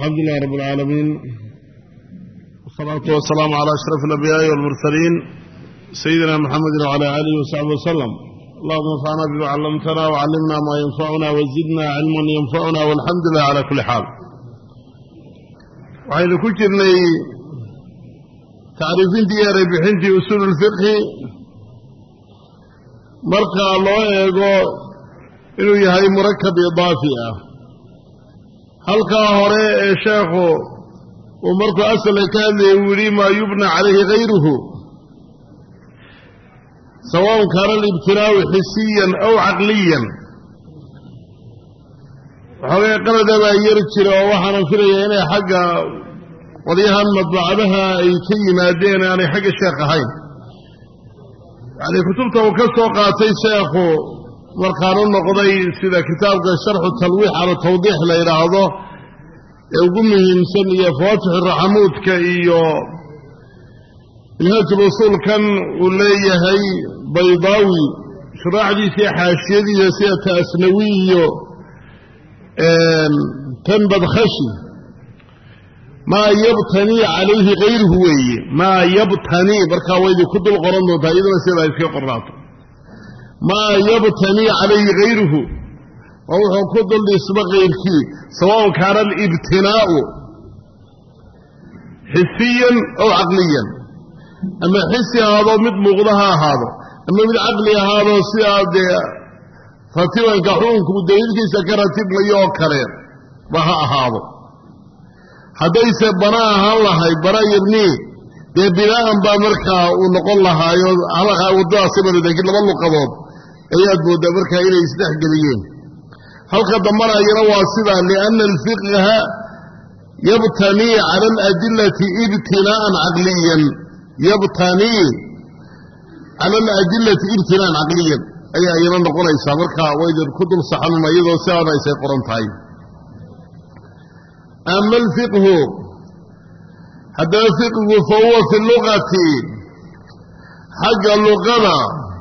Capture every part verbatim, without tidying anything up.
الحمد لله رب العالمين والصلاة والسلام على أشرف الأنبياء والمرسلين سيدنا محمد وعلى آله وصحبه وسلم. اللهم انفعنا بما علمتنا وعلمنا ما ينفعنا وزدنا علما ينفعنا والحمد لله على كل حال. وحين كجرني تعريفين دياري بحنتي أصول الفقه مرقى الله يقول إنه يهي مركب إضافية halkaa hore ee sheekhu uu markuu asala ka hadlayay uu yidhi maa yubna calayhi hayruhu sawaun kaana alibtinaa'u xisiyan aw caqliyan waxoogay qalada baa yar jira oo waxaanan filayaa inay xagga qolyahan madbacadaha ay ka yimaadeen aanay xagga sheekh ahayn yacnii kutubta uu ka soo qaatay sheekhu markaan u noqday sida kitaabka sharxu talwiix cala tawdiix la yidhaahdo ee ugu muhiimsan iyo fawaatixu raxamuudka iyo minhaajul usuulkan uu leeyahay baydaawi shuraaxdiisa iyo xaashiyadiisa sida ta'asnawi iyo tan badkhashi maa yabtanii calayhi hayruhu weeye maa yabtanii markaa waydi ku dul qoran doontaa iyaduna sidaa iska qornaato maa yabtanii calayhi hayruhu oo wuxuu ku dul dhisma kayrkii sawaun kaana alibtinaa'u xisiyan aw caqliyan ama xisi ahaado mid muuqda ha ahaado ama mid caqli ahaado sidaa dee ratibanka xukunku daliilkiisa ka ratibmayo oo kale ba ha ahaado haddayse bana ahaan lahay bana yabnii dee binaa'an baa markaa uu noqon lahaayo waddadaasi baridaki laba luqadood ayaad mooddaa markaa inay isdhex geliyeen halka dambana ayana waa sidaa lianna alfiqha yabtanii cala aladillati ibtinaa'an caqliyan yabtanii cala aladillati ibtinaa'an caqliyan ayaa ayana noqonaysaa markaa waydin ku dul saxanuna iyadoo sidaana aysay qoran tahay ama alfiqhu haddaba fiqhigu fa huwa fi lugati xagga luqada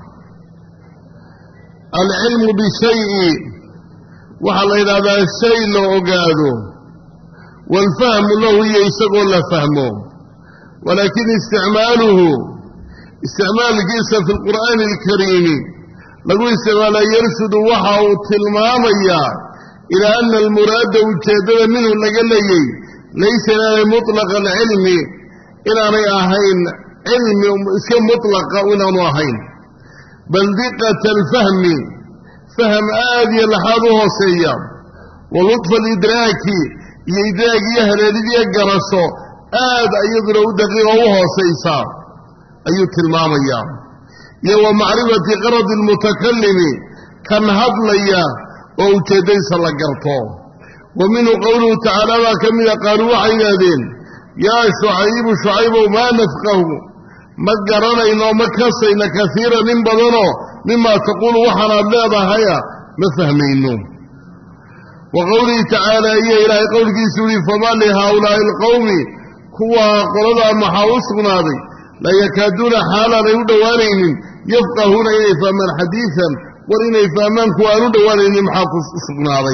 alcilmu bishayi waxaa la yidhahdaa shay la ogaado waalfahmu lahu iyo isagoo la fahmo walaakin isticmaaluhu isticmaalkiisa fi lqur'aani alkariimi lagu isticmaalaa yarsudu waxa uu tilmaamayaa ilaa ana almuraada ujeeddada minhu laga leeyay laysa inaanay mutlaqa alcilmi inaanay ahayn cilmi iska mutlaqa inaanu ahayn bal diqata alfahmi fahm aad iyo laxaad u hooseeya wa ludfa alidraaki iyo idraag iyo haleelidiyo garasho aad iyaduna u daqiiqo u hoosaysaa ayuu tilmaamayaa iyo wa macrifati qaradi almutakallimi kan hadlaya oo ujeeddadiisa la garto wa minhu qowluhu tacaala baa ka mida qaaluu waxay yidhaahdeen yaa shucaybu shucaybow maa nafqahu ma garanayno ma kasayna kaiiran in badanoo mimaa taquulu waxaanaad leedahaya ma fahmayno wa qowlihi tacaala iyo ilaahay qowlkiisuu yihi famaa lihaaulaa'i alqowmi kuwaa qoladaa maxaa u sugnaaday laa yakaaduuna xaalaanay u dhowaanaynin yafqahuuna inay fahmaan xadiidan war inay fahmaan kuwa aan u dhowaanaynin maxaa ku sugnaaday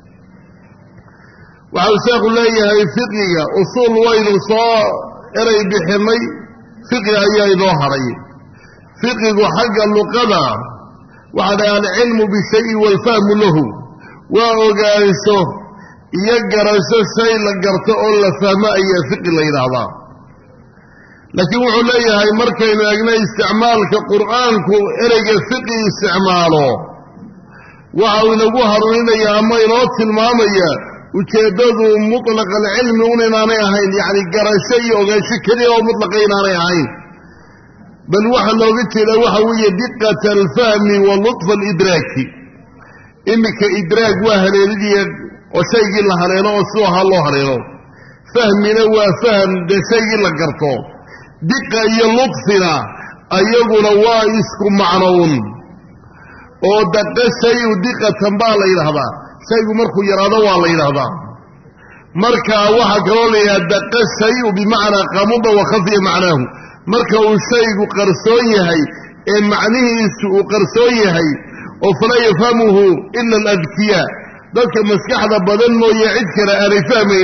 waxau sheekhu leeyahay fiqiga usuul waynu soo eray bixinnay fiqi ayaa inoo hadhay fiqigu xagga luqada waxaa dhahay alcilmu bishayi waalfahmu lahu waa ogaansho iyo garasho shay la garto oo la fahmo ayaa fiqi la yidhaahdaa laakiin wuxuu leeyahay markaynu eegna isticmaalka qur'aanku ereyga fiqi isticmaalo waxa uu inagu hanuuninayaa ama inoo tilmaamaya ujeeddadu mutlaqa alcilmi un inaanay ahayn yacni garasho iyo ogaansho keliya oo mutlaqa inaanay ahayn bal waxaa looga jeedaa waxa weeye diqata alfahmi wa ludfa alidraaki iminka idraag waa haleelidiya oo shaygii la haleelo oo siduu ahaa loo haleelo fahmina waa fahm dee shaygii la garto diqa iyo ludfina ayaguna waa isku macnown oo daqa shayu diqatan baa la yidhaahdaa shaygu markuu yaraado waa la yidhaahdaa markaa waxaa kaloo la yidhahda daqa shayu bimacnaa qamuda wa khafiya macnaahu marka uu shaygu qarsoon yahay ee macnihiisu uu qarsoon yahay oo falaa yafhamuhu ila aladkiyaa dadka maskaxda badan mooye cid kale aanay fahmaynin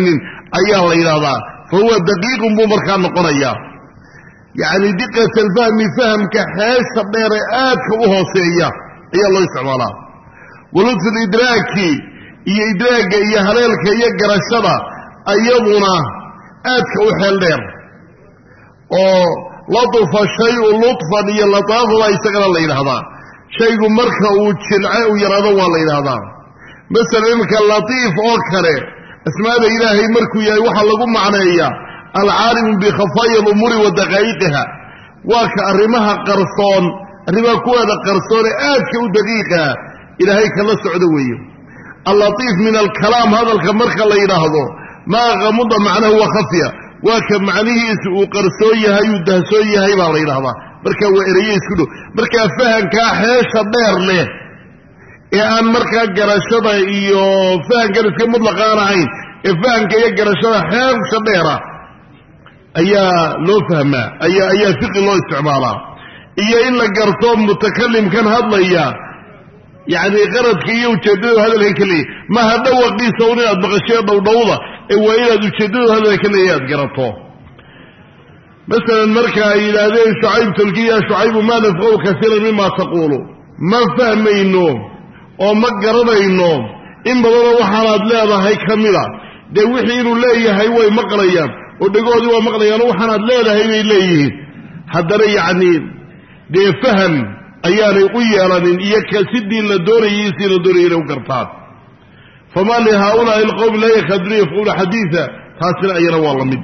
ayaa la yidhahdaa fa huwa daqiiqun buu markaa noqonayaa yacni diqat alfahmi fahamka xeesha dheere aadka u hooseeya ayaa loo isticmaalaa walutfu lidraaki iyo idraagga iyo haleelka iyo garashada ayaduna aadka u xeel dheer oo latufa shayu lutfan iyo lataafada isagana la yidhaahdaa shaygu marka uu jilce u yaraado waa la yidhaahdaa masalan iminka latiif oo kale asmaada ilaahay markuu yahay waxaa lagu macneeyaa alcaalimu bikhafaaya alumuuri wa daqaa'iqiha waa ka arrimaha qarsoon arrimaha kuweeda qarsoone aadka u daqiiqaa ilaahay kala socdo weeye allatiif min alkalaam hadalka marka la yidhaahdo maa qamuda macnahu wa khafya waa ka macnihiisu uu qarsoon yahay uu dahsoon yahay baa la yidhahdaa markaa waa eraye isku dhow markaa fahankaa xeesha dheer leh ee aan markaa garashada iyo fahankan iska mudlaqa aan ahayn ee fahanka iyo garashada xeesha dheera ayaa loo fahmaa ayaa ayaa fiqi loo isticmaalaa iyo in la garto mutakalimkan hadlaya yacni qaradka iyo ujeeddada hadalka ka leeyahy maha dhawaqiisa un inaad maqashee dhowdhowda ee waa inaad ujeeddada hadalka ka leeyahy aad garato masalan marka ay yidhaahdeen shucayb tolkiya shucaybu maa nafqahu kasiiran mima taquulu ma fahmayno oo ma garanayno in badanoo waxaanaad leedahay ka mida dee wixii inuu leeyahay way maqlayaan oo dhegoodii waa maqlayaan oo waxaanaad leedahay bay leeyihiin haddana yacni dee faham ayaanay u yeelanin iyo ka sidii la doonayay sidii la doonayay inay u gartaan famaa lihaaulaai alqowmi laa yakaaduna yafqahuuna xadiida taasina ayana waa la mid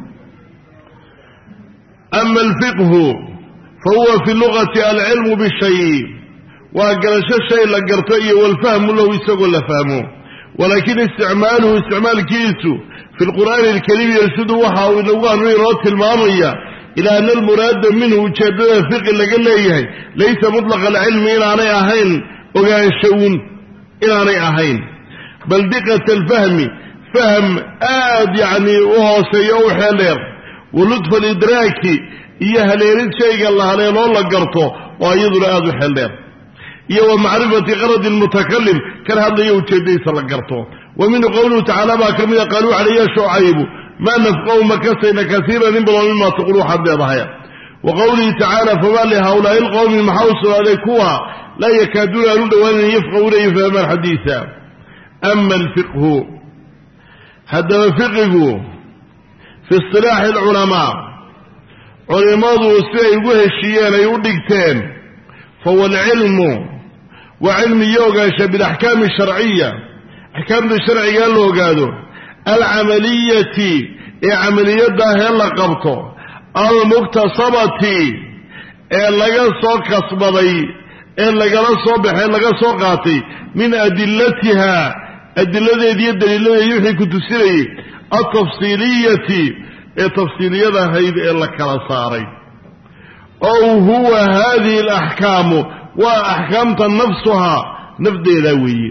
ama alfiqhu fahuwa fi lugati alcilmu bishay waa garasho shay la garto iyo walfahmu lahu isagoo la fahmo walakin isticmaaluhu isticmaalkiisu fi lqur'aani alkariim yarsudu waxa uu inagu anu inoo tilmaamaya ilaa ana almuraada minhu ujeeddada fiqi laga leeyahay laysa mutlaqa alcilmi inaanay ahayn ogaanshown inaanay ahayn bal diqat alfahmi fahm aad yacni u hooseeya u xeeldheer walutfa alidraaki iyo haleelid shayga la haleeloo la garto oo iyaduna aad u xeeldheer iyo wa macrifati qaradi almutakalim kan hadlaya ujeeddadiisa la garto wa minhu qowluhu tacaala baa ka mida qaaluu waxaa ya shucaybu maa nafqahu ma kasayna kasiiran in badan mima taqulu waxaad leedahay wa qowlihi tacaala famaa lihaaulaai alqowmi maxaa u sugnaaday kuwa laa yakaaduuna aan u dhowaanan yafqahuuna yafhamaan xadiisa ama alfiqhu haddaba fiqigu fi istilaaxi alculamaa culimmadu siday ugu heshiiyeen ay u dhigteen fahuwa alcilmu waa cilmi iyo ogaansha bilaxkaami sharciya axkaamta sharcigaa la ogaado alcamaliyati ee camaliyadaahee la qabto almuktasabati ee laga soo kasbaday ee lagala soo baxee laga soo qaatay min adilatiha adiladeedi iyo daliiladeedii wixii ku tusinayay altafsiiliyati ee tafsiiliyada ahayd ee la kala saaray ow huwa hadihi alaxkaamu waa axkaamta nafsuhaa nafdeedaa weeye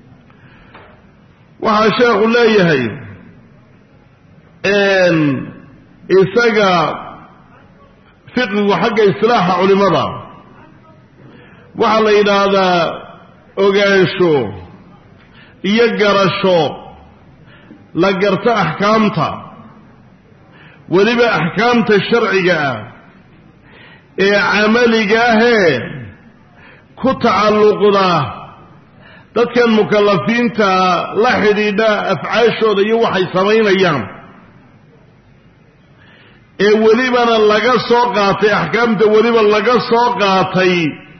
waxaa sheekhu leeyahay isaga fiqigu xagga isilaaxa culimada waxaa la yidhaahdaa ogaansho iyo garasho la garto axkaamta weliba axkaamta sharciga ah ee camaliga ahee ku tacalluqda dadkan mukalafiinta la xidhiidha afcaashooda iyo waxay samaynayaan ee welibana laga soo qaatay axkaamta weliba laga soo qaatay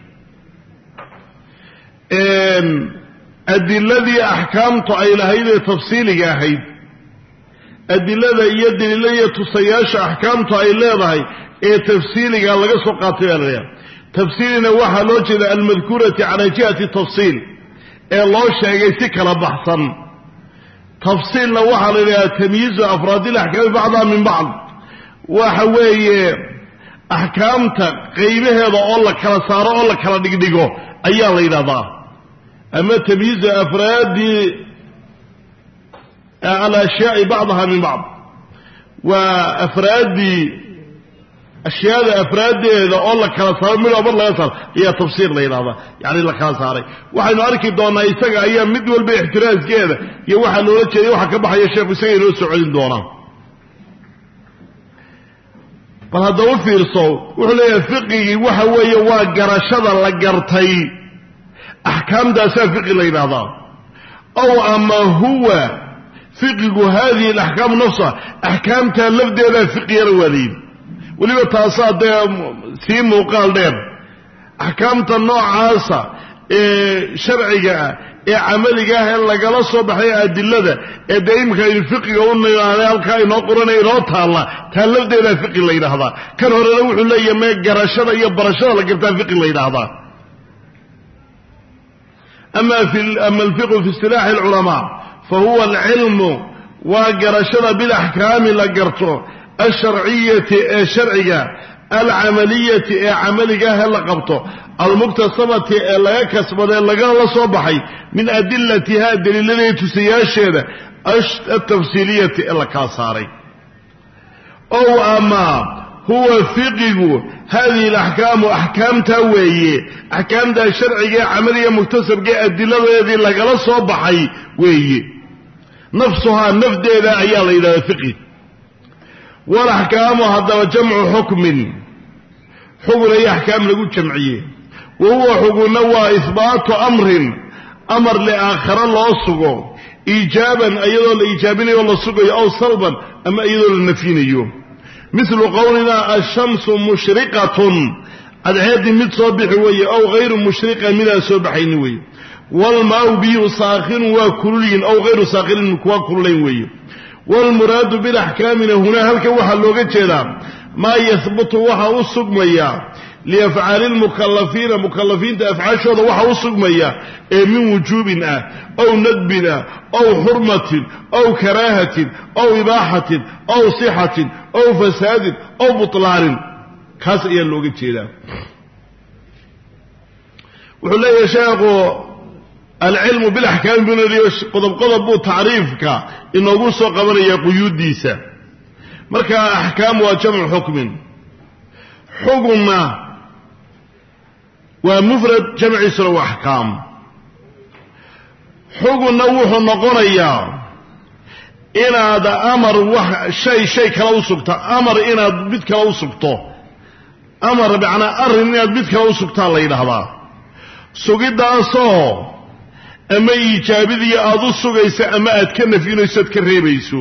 adiladii axkaamtu ay lahayd ee tafsiiliga ahayd adilada iyo daliilada iyo tusayaasha axkaamtu ay leedahay ee tafsiiliga laga soo qaatay baa laleeyahay tafsiilina waxaa loo jeeda almadkuurati calaa jihati tafsiil ee loo sheegay si kala baxsan tafsiilna waxaa la yidhaha tamyiizu afraadi ilaxkaami bacdaha min bacd waxa weeye axkaamta qaybaheeda oo la kala saaro oo la kala dhigdhigo ayaa la yidhahdaa ama tamyiizu afraadi alashyaai bacdaha min bacd waa afraaddii ashyaada afraadeeda oo la kala saaro mid walba laga saaro ayaa tafsiir la yidhahdaa yacni la kala saaray waxaynu arki doonaa isaga ayaa mid walba ixtiraaskeeda iyo waxaa loola jeeday waxa ka baxaya sheekhu isaga inoo soo celin doonaa bal haddaba u fiirso wuxuu leeyahay fiqigii waxa weeye waa garashada la gartay axkaamtaasaa fiqi la yidhahdaa ow ama huwa fiqigu haadihi alaxkaam nafsa axkaamtaa lafdeedaa fiqigana waa la yidhi weliba taasaa dee sii muuqaal dheer axkaamta noocaasa ee sharciga ah ee camaliga ah ee lagala soo baxay adilada ee dee imika aynu fiqiga u niraanay halkaa inoo qoranaya inoo taalla taa lafdeedaa fiqi la yidhaahdaa kan horena wuxuu leeyahay mee garashada iyo barashada la gartaa fiqi la yidhaahdaa ama fi ama alfiqhu fi istilaaxi alculamaa fa huwa alcilmu waa garashada bilaxkaami la garto alsharciyati ee sharciga alcamaliyati ee camaligaah la qabto almuktasabati ee laga kasbaday lagana la soo baxay min adilatiha daliiladeeda tusayaasheeda altafsiiliyati ee la kala saaray ow ama huwa fiqigu hadihi alaxkaamu axkaamtaa weeye axkaamtaa sharciga ee camaliga muktasabka ee adiladeedii lagala soo baxay weeye nafsuhaa nafdeeda ayaa la yidhahdaa fiqi walaxkaamu haddaba jamcu xukmin xugun iyo axkaam lagu jamciye wa huwa xugunna waa ihbaatu amrin amar liaakhara loo sugo iijaaban iyadoo la iijaabinayo o la sugayo aw salban ama iyadoo la nafyinayo mithlu qowlina ashamsu mushriqatun cadceeddii mid soo bixi weeye aw hayru mushriqa midaan soo baxayni weeye walmaau biyuhu saakhirun waa kululyihin aw hayru saakhirin kuwa kululayn weeye waalmuraadu bilaxkaamina hunaa halkan waxaa looga jeedaa maa yahbutu waxa u sugmaya liafcaali lmukalafiina mukalafiinta afcaashooda waxa u sugmaya ee min wujuubin ah aw nadbin ah aw xurmatin aw karaahatin aw ibaaxatin aw sixatin aw fasaadin aw butlaanin kaas ayaa looga jeedaa wuxuu leeyahay sheekhu alcilmu bilaxkaami buu qodob qodob buu tacriifka inoogu soo qabanaya quyuuddiisa marka axkaam waa jamcu xukmin xugunna waa mufrad jamciisuna waa axkaam xugunna wuxuu noqonayaa inaad amar wax shay shay kale u sugto amar inaad mid kale u sugto amar macnaa arrin inaad mid kale u sugtaa la yidhaahdaa sugiddaasoo ama iijaabidii aada u sugayso ama aad ka nafyinayso ad ka reebayso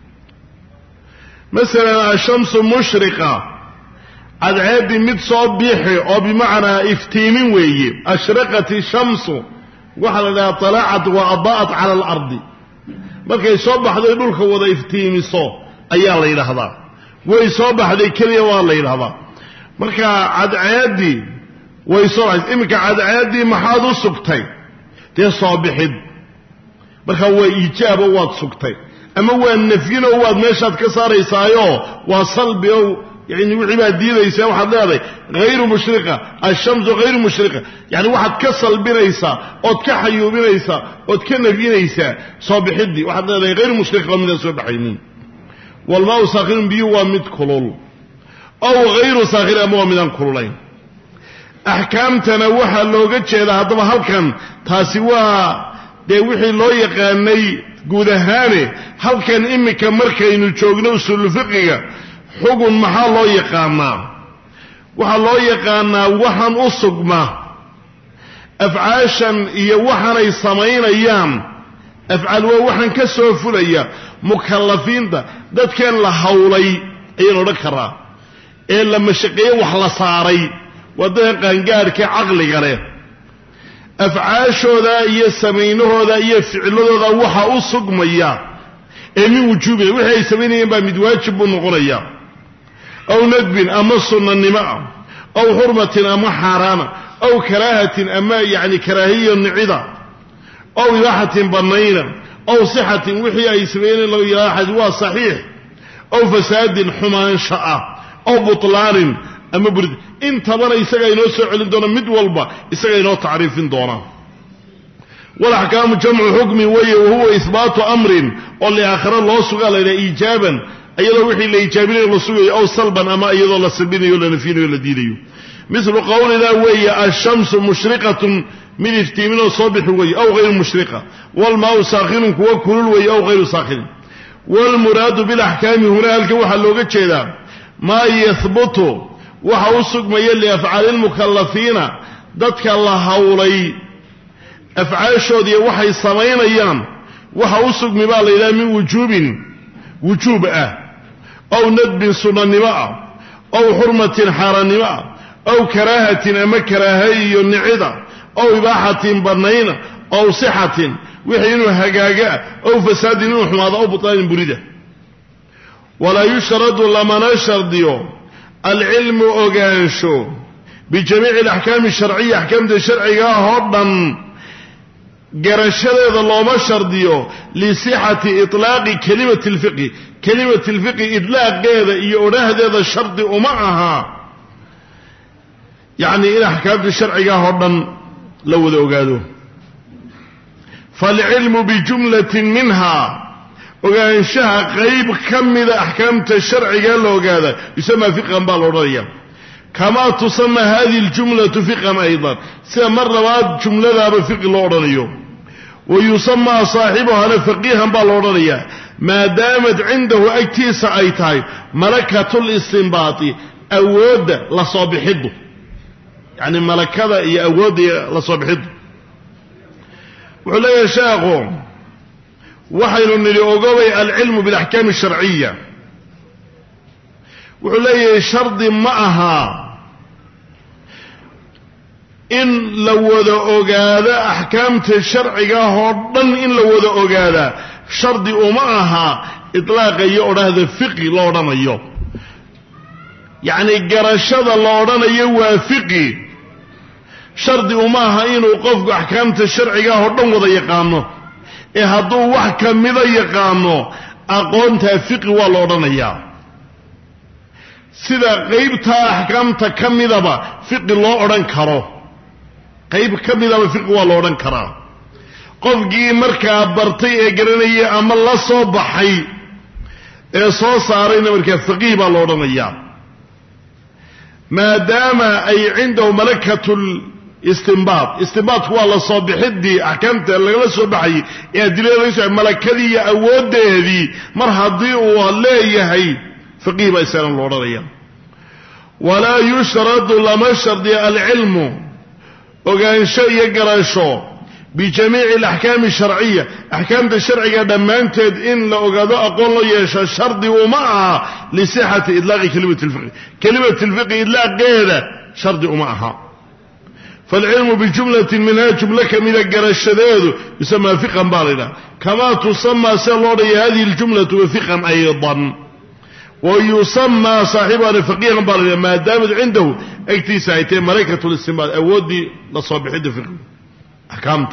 masalan ashamsu mushriqa cadceeddii mid soo biixi oo bimacnaa iftiimin weeye ashraqat ishamsu waxaa la dhahaa talacat wa adaa'at cala alardi markay soo baxday dhulka wada iftiimiso ayaa la yidhaahdaa way soo baxday keliya waa la yidhahdaa marka cadceeddii way soo baxday iminka cadceeddii maxaad u sugtay dee soo bixid markaa waa iijaabo waad sugtay ama waa nafyino waad meeshaad ka saaraysaayo waa salbi o yani wixii baad diidaysaa waxaad leedahay hayru mushriqa ashamsu hayru mushriqa yani waxaad ka salbinaysaa ood ka xayuubinaysaa ood ka nafyinaysaa soo bixiddii waxaad leedahay hayru mushriqa waa midaan soo baxaynin walmaau saakhirun biyu waa mid kulul aw hayru saakhirin ama waa midaan kululayn axkaamtana waxaa looga jeedaa haddaba halkan taasi waa dee wixii loo yaqaanay guud ahaane halkan iminka markaynu joogno usuulu fiqiga xugun maxaa loo yaqaanaa waxaa loo yaqaanaa waxaan u sugma afcaashan iyo waxaanay samaynayaan afcaal waa waxaan ka soo fulaya mukallafiinta dadkan la hawlay ayaan odhan karaa ee la mashaqeeye wax la saaray waa dadka qaangaadhka caqliga leh afcaashooda iyo samaynahooda iyo ficladooda waxa u sugmaya ee min wujuubin wixii ay samaynayeen baa mid waajib buu noqonaya aw nadbin ama sunnanimo ah aw xurmatin ama xaaraana aw karaahatin ama yacni karaahiya nicida aw ibaaxatin bannayna aw sixatin wixii ay samaynayeen lagu yidhahdo waa saxiix aw fasaadin xumaansha ah aw butlaanin ama burid intabana isagaa inoo soo celin doona mid walba isagaa inoo tacriifin doona walaxkaamu jamcu xukmin weeye wahuwa ihbaatu amrin oo liaakhira loo sugaa la yidhaha iijaaban iyadoo wixii la ijaabinayo la sugayo aw salban ama iyadoo la sabinayo la nafinayo la diidayo mislu qawlina weeye ash-shamsu mushriqatun min iftiimin sabih weeye aw ghayr mushriqa wal ma'u sakhirun kuwa kulul weeye aw ghayr sakhirin wal muradu bil ahkam huna halka waxa looga jeedaa ma yathbutu waxa uu sugmaya li af'aalil mukallafiina dadka la hawlay af'aashoodii waxay sameeyaan waxa uu sugmi baa la ilaa min wujubin wujub ah aw nadbin sunanima aw hurmatin haranima aw karahatin ama karahayo nicida aw ibahatin banayna aw sihatin wixinu hagaaga aw fasadin inuu xumaado aw butaan burida wala yushradu lamana shardiyo العلم أغانشو بجميع الأحكام الشرعية أحكام الشرعية هودا قرشد الله ما شرديو لصحة إطلاق كلمة الفقه كلمة الفقه إطلاق هذا يؤره هذا الشرط ومعها يعني إلى أحكام الشرعية هودا لو ذو قادوا فالعلم بجملة منها وغانشها قريب كم إذا أحكامت الشرع قال له هذا يسمى فقها بالورية كما تسمى هذه الجملة فقها أيضا سمر واد جملة بفقه الورية ويسمى صاحبها فقيها بالورية ما دامت عنده أكتيس أيتاي ملكة الاستنباط أود لصابحده يعني ملكة أود لصابحده وعليه شاغو وحين نلقوي العلم بالأحكام الشرعية وعليه شرط معها إن لو ذا أقاذا أحكام الشرعية هردن إن لو ذا أقاذا شرط معها إطلاق يؤره هذا الفقه لورنا يو يعني قرشد لورنا يو فقه شرط معها إن وقف أحكام الشرعية هردن وذا يقامنه ee hadduu wax kamida yaqaano aqoonta fiqi waa loo odhanayaa sida qaybta ahkaamta kamidaba fiqi loo odhan karo qayb kamidaba fiqi waa loo odhan karaa qofkii markaa bartay ee garanayay ama la soo baxay ee soo saarayna markaa fiqi baa loo odhanayaa maadaama ay cindahu malakatul استنباط استنباط هو الله صبحدي احكامته لغلا سو بخاي ee adileeyay malakadii iyo awoodeedii mar hadii uu leeyahay faqih ba isaan loo dharayaa wala yushradu lama shardi al-ilm ogaansho iyo garasho bijamiic al-ahkam ash-shar'iyya ahkamta sharciga dhamaanteed in la ogaado aqoon loo yeesho shardi uma aha li sihhati idlaaq kalimat al-fiqh kalimat al-fiqh idlaaqeeda shardi uma aha فالعلم بجملة منها جملة كمينة قرشداد يسمى فقها بالنا كما تسمى سلوري هذه الجملة فقها أيضا ويسمى صاحبها فقيها بالنا ما دامت عنده اكتسايتين ملكة الاستنباط أودي لصابح الفقه أحكامت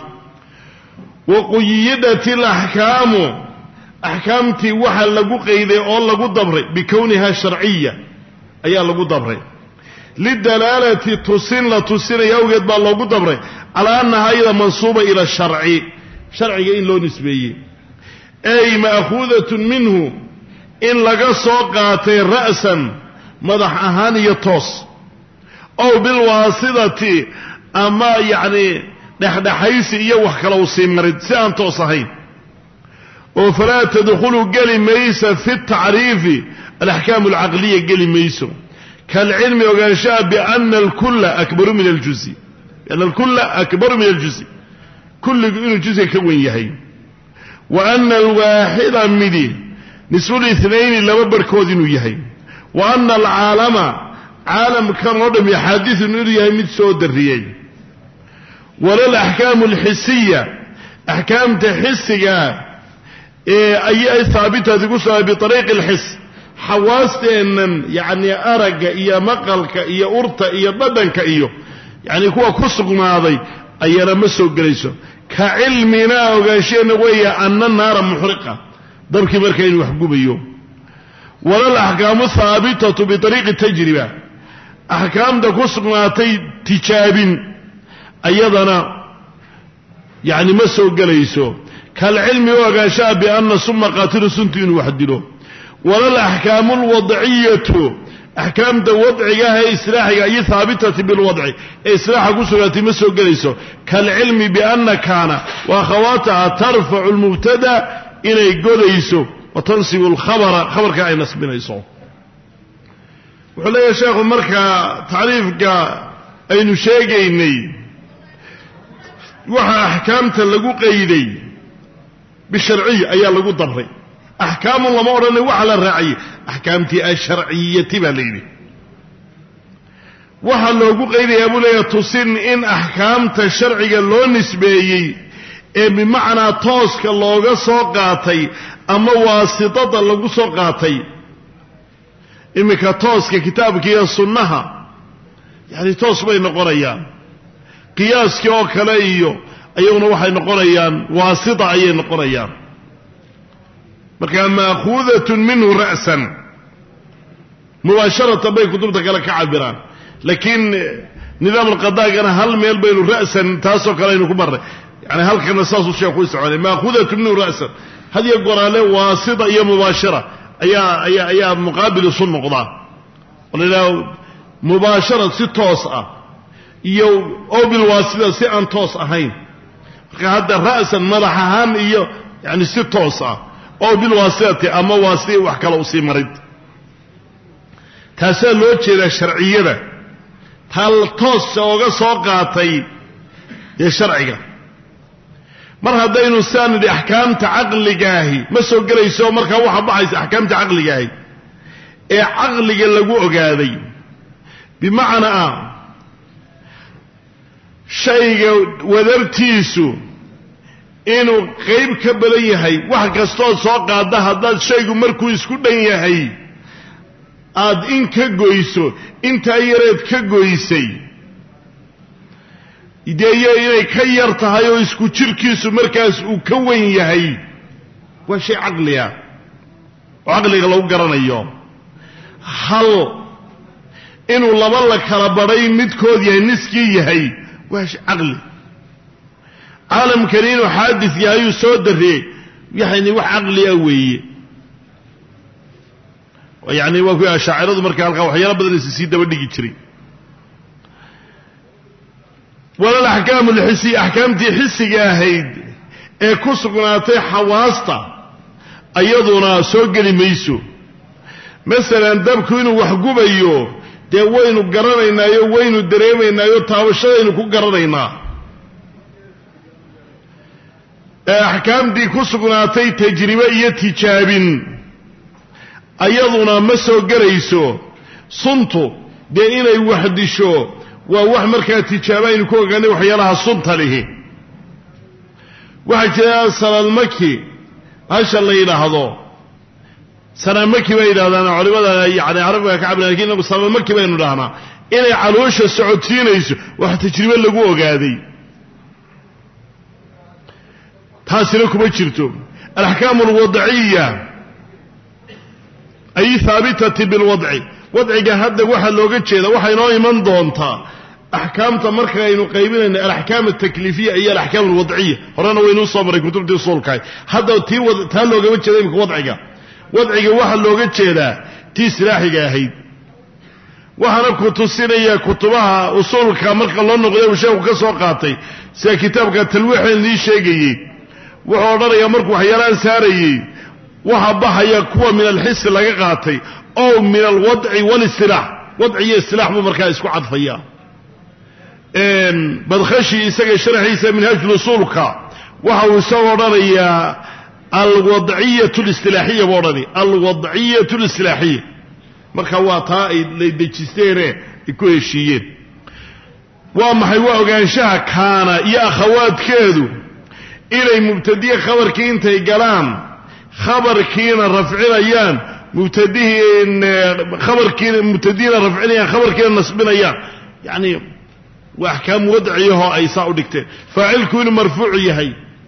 وقيدت الأحكام أحكامتي وحل لقو قيدي أو لقو دبري بكونها شرعية أي لقو دبري للدلالة تسين لا تسين يوجد بالله قدبره على أنها أيضا منصوبة إلى الشرع شرعي إن لو نسبية أي مأخوذة منه إن لقى سوقاتي رأسا مدح أهاني يطوس أو بالواسطة أما يعني نحن حيث يوحك لو سيمرد سيان توصحين وفلا تدخلوا قلي ميسا في التعريف الأحكام العقلية قلي ميسو كالعلم وغنشاء بأن الكل أكبر من الجزء لأن الكل أكبر من الجزء كل جزء كون يهي وأن الواحد مدي نسبة الاثنين لما بركوذين يهي وأن العالم عالم كان ردم يحدث نريه من سود الرياي ولا الأحكام الحسية أحكام تحسية أي ثابتة تقول بطريق الحس حواستين يعني أرق إيا مقلك إيا أرطة إيا بدنك إيا يعني كوا كسق ماضي أي رمسه قريسه كعلمنا وغاشين ويا أن النار محرقة ضرك مركين وحقوب أيوم ولا الأحكام ثابتة بطريق التجربة أحكام دا كسق ماضي تجاب أيضنا يعني مسه قريسه كالعلم وغاشا بأن ثم قاتل سنتين وحدلوه ولا الأحكام الوضعية أحكام وضعها إصلاحها أي ثابتة بالوضع إصلاح قصرة مسو قليسو كالعلم بأن كان وأخواتها ترفع المبتدا إلى قليسو وتنصب الخبر خبر كأي نصب نيسو وحلا يا شيخ مركا تعريفك أي نشيقيني وحا أحكامت لقو قيدي بالشرعية أي لقو ضبري أحكام الله مورني وعلى الرعية أحكامتي الشرعية باليني وحا لقو قيدي يا بولي تصن إن أحكامت الشرعية لو نسبيي بمعنى توسك اللوغة سوقاتي أما واسطة اللوغة سوقاتي إمكا توسك كتابك يا سنها يعني توس بين قريان قياس كيو كلايو أيونا وحي نقريان واسطة أي نقريان مركا مأخوذة منه رأسا مباشرة بين كتبتك لك عبران لكن نظام القضاء كان هل ميل بين رأسا تاسو كلاينو كبر يعني هل كان نصاص الشيخ يسعى مأخوذة منه رأسا هذه يقول عليه واسطة أي مباشرة أي أي أي مقابل صن قضاء ولله مباشرة ستوسعة يو أو بالواسطة سأن توس أهين هذا رأسا ملحهان إيو يعني ستوسعة أو بالواسطة أما واسطة وحكا لو سي مريض تاسا لوجه الشرعية هل توس سوغا سوقاتي يا شرعية مر هدينو سان دي أحكام تعقل جاهي ما سوق ليسو مركا وحا بحيس أحكام تعقل جاهي إيه عقل لقو أقاذي بمعنى شيء ودرتيسو إنه قيب كبليهي واحد كستو سوق هذا هذا شيء مركو يسكو دنيهي آد إن كجويسو إنت أيرت كجويسي إدايا إلي كيرتها يو يسكو تشركيسو مركز وكوين يهي وشي عقليا وعقلي لو قرن اليوم هل إنه لبالك كالبرين مدكود يهي نسكي يهي واش عقلي عالم كريم وحادث يهي سود الري يعني وح عقلي أوي ويعني وفي أشاعر مركز القوحي يا رب السيد ودي تشري ولا الأحكام الحسية أحكام دي حسية هيد إيه كسقناتي حواسطة أيضنا سوق لميسو مثلا دبكو إنو وحقوب أيو دي وينو قررينا أيو وينو دريمينا أيو تاوشينو كو قررينا أحكام دي كسقناتي تجربية تجابين أيضنا مسو قريسو صنتو دي إنا يوحدشو وواح مركا تجابين كو غني وحيالها صنت له واحد جاء صلى المكي هاش الله يلاحظه صلى المكي بين هذا علماء يعني عربوا كعبنا لكن صلى المكي بين لهنا إلى علوش السعوديين يسو واحد تجربة لقوه قاذي تاسلكم اجرتم الأحكام الوضعية أي ثابتة بالوضع وضعك هذا واحد لو قلت شيء واحد نوعي من دونتا أحكام تمركها إنه قيمين أن الأحكام التكليفية هي الأحكام الوضعية هرانا وينو صبرك كتب دي صولكاي هذا تي وض... تهل لو قلت شيء وضعك وضعك واحد لو قلت شيء تي سلاحك هيد واحد كتسينية كتبها أصولك مركا الله نقضي وشيء كسوقاتي سي كتابك التلويح اللي شيء وحضر يا مركو حيالان ساري وحبها يكوى من الحس اللي قاتي أو من الوضع والاستلاح وضعي استلاح بمركا يسكو عطفيا بدخشي يساق شرحي من هاج لصولك وحاو سوراني الوضعية الاستلاحية وراني الوضعية الاستلاحية مركا واطائي لديكستيري يكون الشيين وما حيواه قانشاها كان يا أخوات كادو إلي مبتدية خبر كينتا يقلان خبر كينا رفعين أيان مبتدين خبر كينا مبتدين رفعين أيان خبر كينا نصبين أيان يعني وأحكام وضعيها أي صاعوا دكتين فاعل كون مرفوعي هي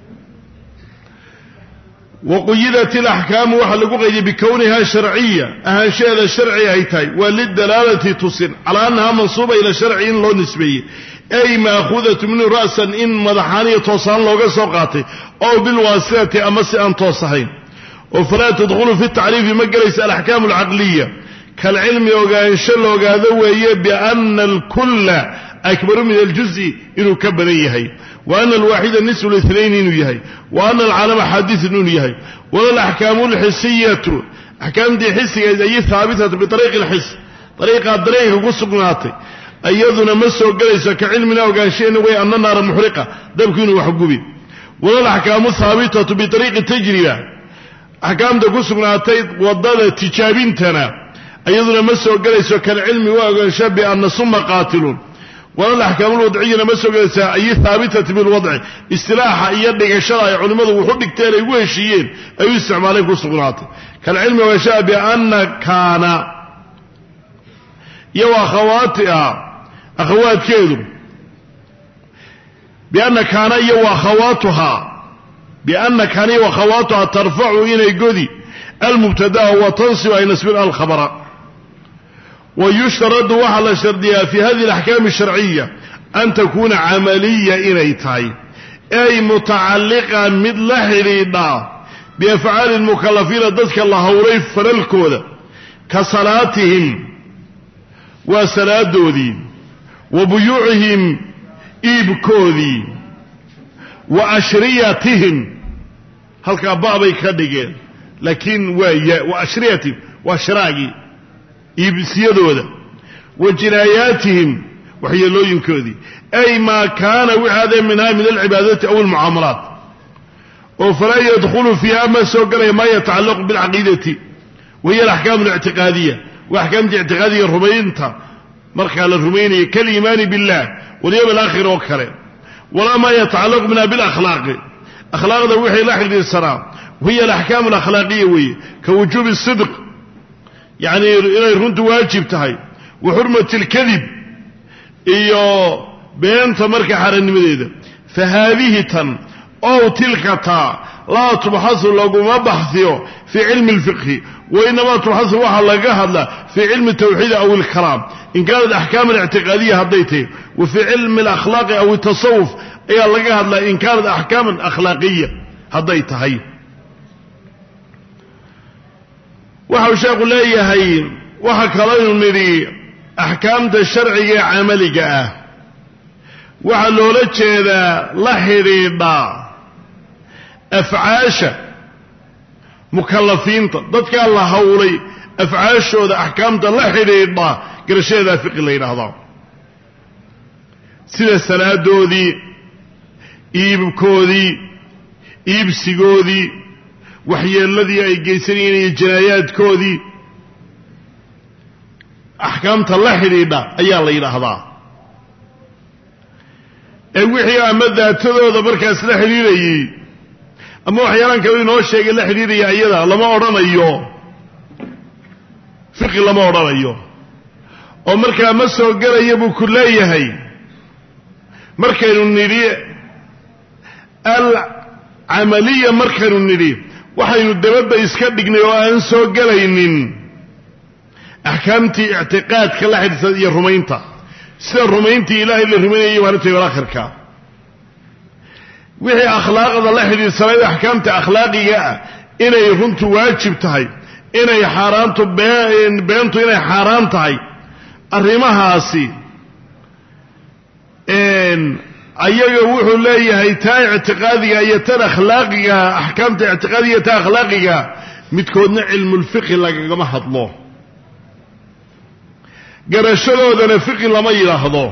وقيدت الأحكام وحلقوا غير بكونها شرعية أهل شيء الشرعي هيتاي وللدلالة تصن على أنها منصوبة إلى شرعي لو نسبي أي مأخوذة منه رأسا إن مدحانية توصان لوغا سوقاتي أو بالواسطة أمس أن توصحين وفلا تدخل في التعريف ما جلس الأحكام العقلية كالعلم وقانش لوقاذا وهي بأن الكل أكبر من الجزء إنه كبر يهي وأن الواحد النسب الاثنين إنه يهي وأن العالم حديث إنه يهي وأن الأحكام الحسية أحكام دي حسية زي ثابتة بطريق الحس طريقة الطريق قصقناتي أيضنا مسوا قليسا كعلمنا وقانشين وهي أن النار محرقة دبكين وحقوبين وأن الأحكام الثابتة بطريق التجربة أحكام دي قصقناتي وضادة تجابين تنا أيضنا مسوا قليسا كالعلم وقانشا بأن ثم قاتلون وأن الأحكام الوضعية مسوا قليسا أي ثابتة بالوضع استلاحة أيضا الشرائع علماء وحدك تالي ويشيين أي استعمالين قصقناتي كالعلم وقانشا بأن كان يو أخواتها أخوات كيدو بأن كان يو أخواتها بأن كان يو أخواتها ترفع إلى قدي المبتدا وتنصب أي نسبة الخبر ويشترط وحل شردها في هذه الأحكام الشرعية أن تكون عملية إليتاي أي متعلقة مثل حريضة بأفعال المكلفين ضدك الله وريف فللكودة كصلاتهم وسلادودي وبيوعهم إيبكودي وأشرياتهم هل كبابي كدقين لكن ويا وأشرياتهم وأشراقي إيبسيادودا وجناياتهم وحي اللوين كودي أي ما كان وهذا منها من العبادات أو المعاملات وفلا يدخل فيها ما سوقنا ما يتعلق بالعقيدة وهي الأحكام الاعتقادية وأحكام الاعتقادية الرمينتا مركز الرميني كالإيمان بالله واليوم الآخر وكره ولا ما يتعلق منها بالأخلاق أخلاق ذا وحي لاحق للسلام وهي الأحكام الأخلاقية وهي كوجوب الصدق يعني إلى رنت واجب تهي وحرمة الكذب إيو بينت مركز حرن مديدة فهذه تن أو تلك تا لا تبحث لكم بحثه في علم الفقه وإنما تبحث واحد لقاها في علم التوحيد أو الكلام إن كانت الأحكام الاعتقادية هديته وفي علم الأخلاق أو التصوف أي لقاها إن كانت أحكام أخلاقية هديته هي وحوشا قل لي هي وحكرين نري أحكام الشرعية عملية وحلولتش إذا لحريضا أفعاشا مكلفين ضدك الله هولي أفعاشا وذا أحكامتا لحريضا قرشي ذا فقه اللي هذا سيدة السلاة دودي إيبكودي إيبسيقودي وحي الذي أي قيسرين الجنايات كودي أحكامتا لحريضا أي الله هذا وحي أمد تذو بركاس لا حريري أما وحيانا كوين هو الشيء لا حريري أيضا لما أورانا أيوه فقه لما أورانا أيوه ومركا مسو قرأ يبو كلاي هي مركا نري العملية مركا نري وحي ندبب إسكادقني وأنسو قرأينين أحكامتي اعتقاد كلا حدث يرمينتا سر رمينتي إلهي اللي رميني وانتي والآخرك وحي أخلاق الله حديث سلاة أحكامت أخلاقية إنا يكونت واجب تهي إنا يحارانت بين بينتو إنا يحاران تهي الرماها سي إن أيها وحو الله هيتاي اعتقادية أيتان أخلاقية أحكامت اعتقادية أخلاقية متكون علم الفقه لك كما حطلوه قرشدودنا فقه لما يلاحظوه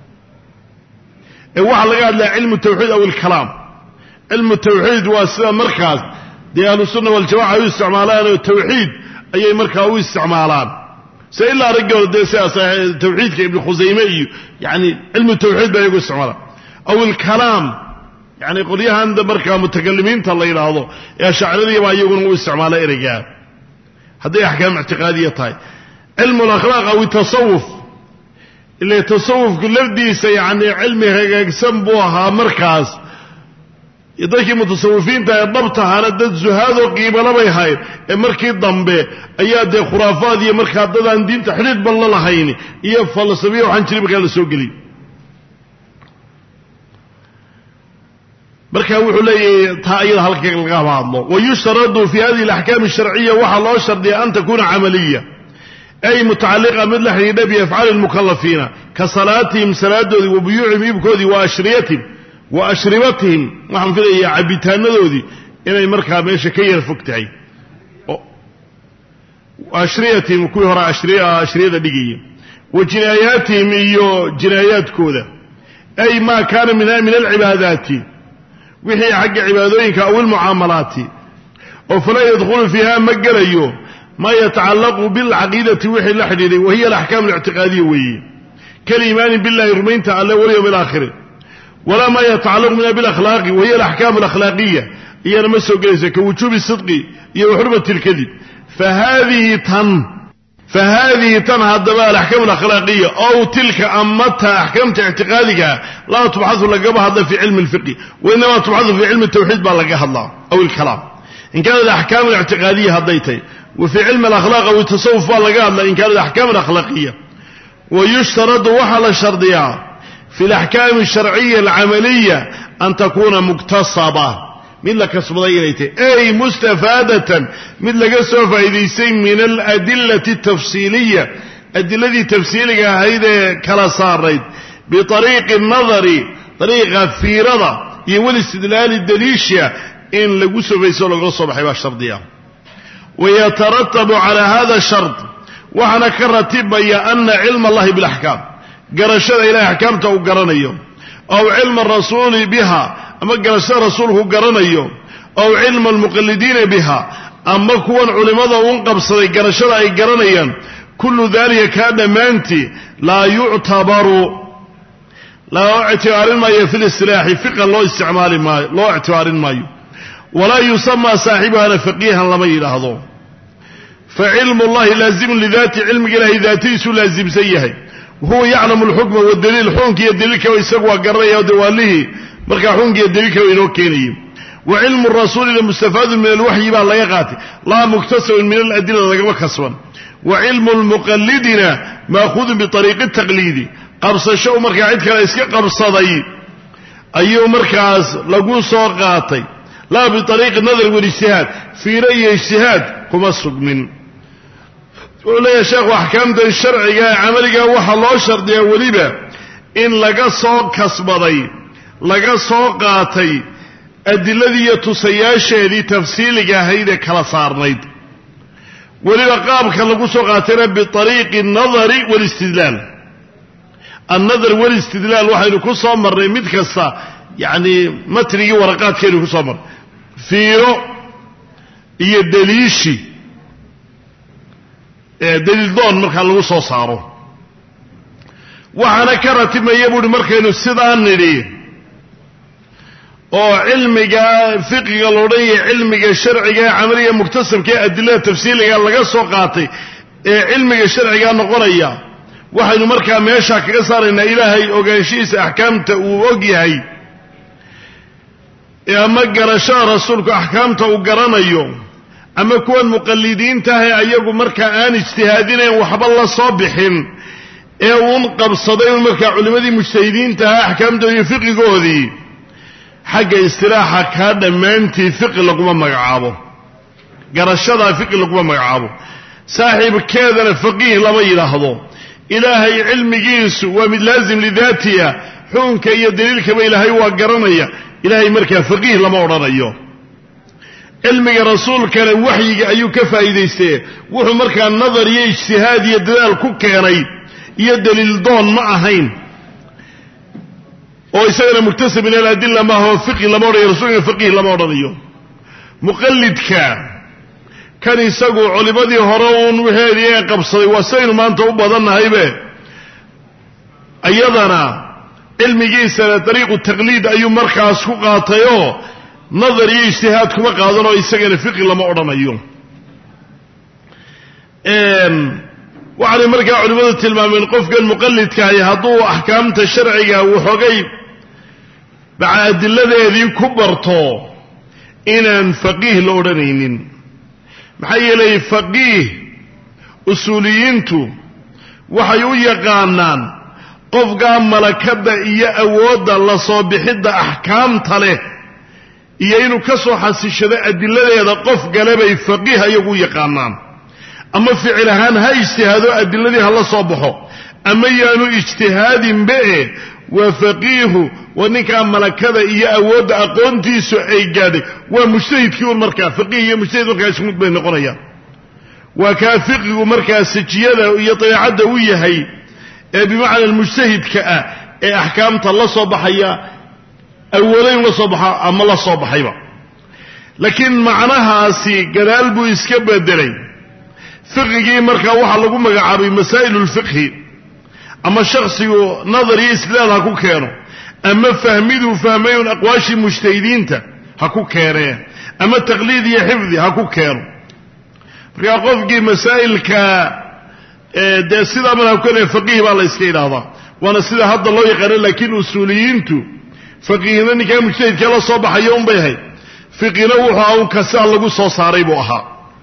waxa laga hadlaa cilmu tawxiid aw al-kalaam cilmu tawxiid waa sida markaas diyaanu sunna wal jamaa ay isticmaalaan tawxiid ayay markaa u isticmaalaan say ila rajul deesaas tawxiidka ibn khuzayma iyo yani cilmu tawxiid bay ugu isticmaalaan aw al-kalaam yani qoriyahan da markaa mutakalimiinta la yiraahdo ee shacirada baa iyaguna u isticmaalaa ereyga haday ahkaam i'tiqaadiyah tahay علم الأخلاق أو التصوف اللي تصوف كل يعني علمي هيكسم بوها مركز يضيك متصوفين تا ضبطها على دد زهاد وقيمة لما يهاي مركي الضمبي أياد خرافات يا مركز دد عن دين تحريد بالله لهيني يا فلسفية وحنشري بقال السوق لي marka wuxuu leeyahay taa iyada halka laga hadlo wayushradu fi hadhihi al-ahkam ash-shar'iyya waxa loo shardiyaa an takuna amaliyya ay mutacalliqa mid la xidhiidha bi af'aal al-mukallafina ka salaatihim salaadooda wa buyuucihim ibkoodi wa ashriyatihim wa ashribatihim waxaan filayaa cabitaanadoodii inay markaa meesha ka yar fogtahay ashriyatihim kuwi hore ashriya ashriyada dhigaya wa jinaayatihim iyo jinaayaadkooda ay ma kaana min min al-ibaadati wixii xagga cibaadooyinka aw al-muamalaati oo fala yadkhulu fiha magalayo ما يتعلق بالعقيدة وحي الحديدي وهي الأحكام الاعتقادية وهي كالإيمان بالله رمين تعالى واليوم الآخر ولا ما يتعلق منها بالأخلاق وهي الأحكام الأخلاقية هي نمسه قيسة كوجوب الصدق هي وحرمة الكذب فهذه تن فهذه تن هذا الأحكام الأخلاقية أو تلك أمتها أحكام اعتقادها لا تبحث لقبها هذا في علم الفقه وإنما تبحث في علم التوحيد بلقاها الله أو الكلام إن كانت الأحكام الاعتقادية هذيتين وفي علم الأخلاق والتصوف بلقاها إن كانت الأحكام الأخلاقية ويشترط وحل الشرطية في الأحكام الشرعية العملية أن تكون مكتصبة من لك صبضيته أي مستفادة من لك سوف إذيسين من الأدلة التفصيلية الأدلة التفصيلية هيدا كلا صارت بطريق النظر طريقة في رضا يولي استدلال الدليشية إن لقوا سوف يسول لك صبحي الشرطية ويترتب على هذا الشرط وحنا كرتب أن علم الله بالأحكام قرشد إلى أحكامته وقرنيه أو علم الرسول بها أما قرشد رسوله قرنيه أو علم المقلدين بها أما كون علماء وانقبصد قرشد أي قرنيا كل ذلك كان مانتي لا يعتبر لا اعتبار ما في الاصطلاح فقه الله استعمال ما لا اعتبار ما ولا يسمى صاحبها فقيها لما يلاحظه فعلم الله لازم لذات علم إلهي ذاتي لازم زيه وهو يعلم الحكم والدليل حونك يدلك ويسقوا قرية ودواله مركا حونك يدلك وينوكيني وعلم الرسول المستفاد من الوحي بقى الله يقاتي لا مكتسب من الأدلة لقوا كسوا وعلم المقلدين مأخوذ بطريق التقليد قبص الشو مركا عدك ليسك قبص ضي أيو مركز لقوا صوغاتي لا بطريق النظر والاجتهاد في رأي اجتهاد كما السق من ولا يا شيخ وحكامته الشرعية عملية وحا الله شرطية وليبا إن لقى صوق كسبضي لقى صوقاتي الذي يتسياشي لتفصيلك هيدا كلا صارنيد وليبا قابك لقى صوقاتنا بطريق النظر والاستدلال النظر والاستدلال وحا يكون صامر متكسا يعني متري ورقات كيلو يكون صامر فيرو يدليشي دليل دون مركا لو سو صارو waxana ka ratibaya buu markaynu sidaan nidhi oo cilmiga fiqiga loo dhanyahay cilmiga sharciga amaliga muktasabka adilada tafsiiliga laga soo qaatay ee cilmiga sharciga noqonaya waxaynu markaa meesha kaga saaraynaa ilaahay ogaanshiisa ahkaamta uu og yahay ee ama garashada rasuulku ahkaamta uu garanayo ama kuwan muqallidiinta ah ayagu markaa aan ijtihaadineen waxba la soo bixin ee uun qabsaday markaa culimadii mujtahidiinta ah ahkaamta iyo fiqigoodii xagga istilaaxa ka dhamaantii fiqi laguma magacaabo garashada fiqi laguma magacaabo saaxiibkeedana faqih lama yiraahdo ilaahay cilmigiisu waa mid laazim lidaatiya xunka iyo daliilka ba ilaahay waa garanaya ilaahay markaa faqih lama oranayo علمي رسول كان وحي أيو كفايديسته وحو مركا النظر يجتهاد يدلال كوكيري يدلل دون معهين ويسأل مكتسب من الأدلة ما هو فقه لما ورى رسول فقه لما ورى مقلد كان كان يساقوا علماء هرون وهذه قبصي وسين ما أنت أبضان هايبه أيضنا علمي جيسا طريق التقليد أيو مركا سوقاتيو نظري اجتهاد كما قادنا يسجل فقه لما أردنا اليوم وعلى مركع علماء التلمام من قفق المقلد كهي هضو أحكامة الشرعية وحقي بعد الذي كبرته إن فقيه الأردنين محي لي فقيه أصوليينتو وحيو يقانان قفق ملكة إيا أود الله صبحد أحكام تله iyo inuu ka soo xasishado adiladeeda qof galabay faqiih ayagu yaqaanaan ama ficil ahaan ha ijtihaado adiladii ha la soo baxo ama yaanu ijtihaadin bee wa faqiihu wa ninka malakada iyo awoodda aqoontiisu ay gaadhay waa mujtahidkii un markaa faqiih iyo mujtahid markaa isku mid bay noqonayaan waa kaa fiqigu markaa sajiyada iyo dabeecadda u yahay ee bimacna almujtahidka ah ee axkaamta la soo baxaya awoodayn la soo baxa ama la soo baxayba laakiin macnahaasi gadaal buu iska bedelay fiqigii markaa waxaa lagu magacaabay masaa'ilu lfiqhi ama shakhsigu nadar iyo istidlaal ha ku keeno ama fahmiduu fahmayun aqwaashii mujtahidiinta ha ku keeneen ama taqliid iyo xifdi ha ku keeno markaa qofkii masaa'ilka dee sidaa mana ha ku keenaya faqiih baa la iska idhaahdaa waana sida hadda loo yaqaano laakiin usuuliyiintu faqiihna ninkaa mujtahidkee la soo baxayo un bay ahayd fiqina wuxuu ahaa un kasaa lagu soo saaray buu ahaa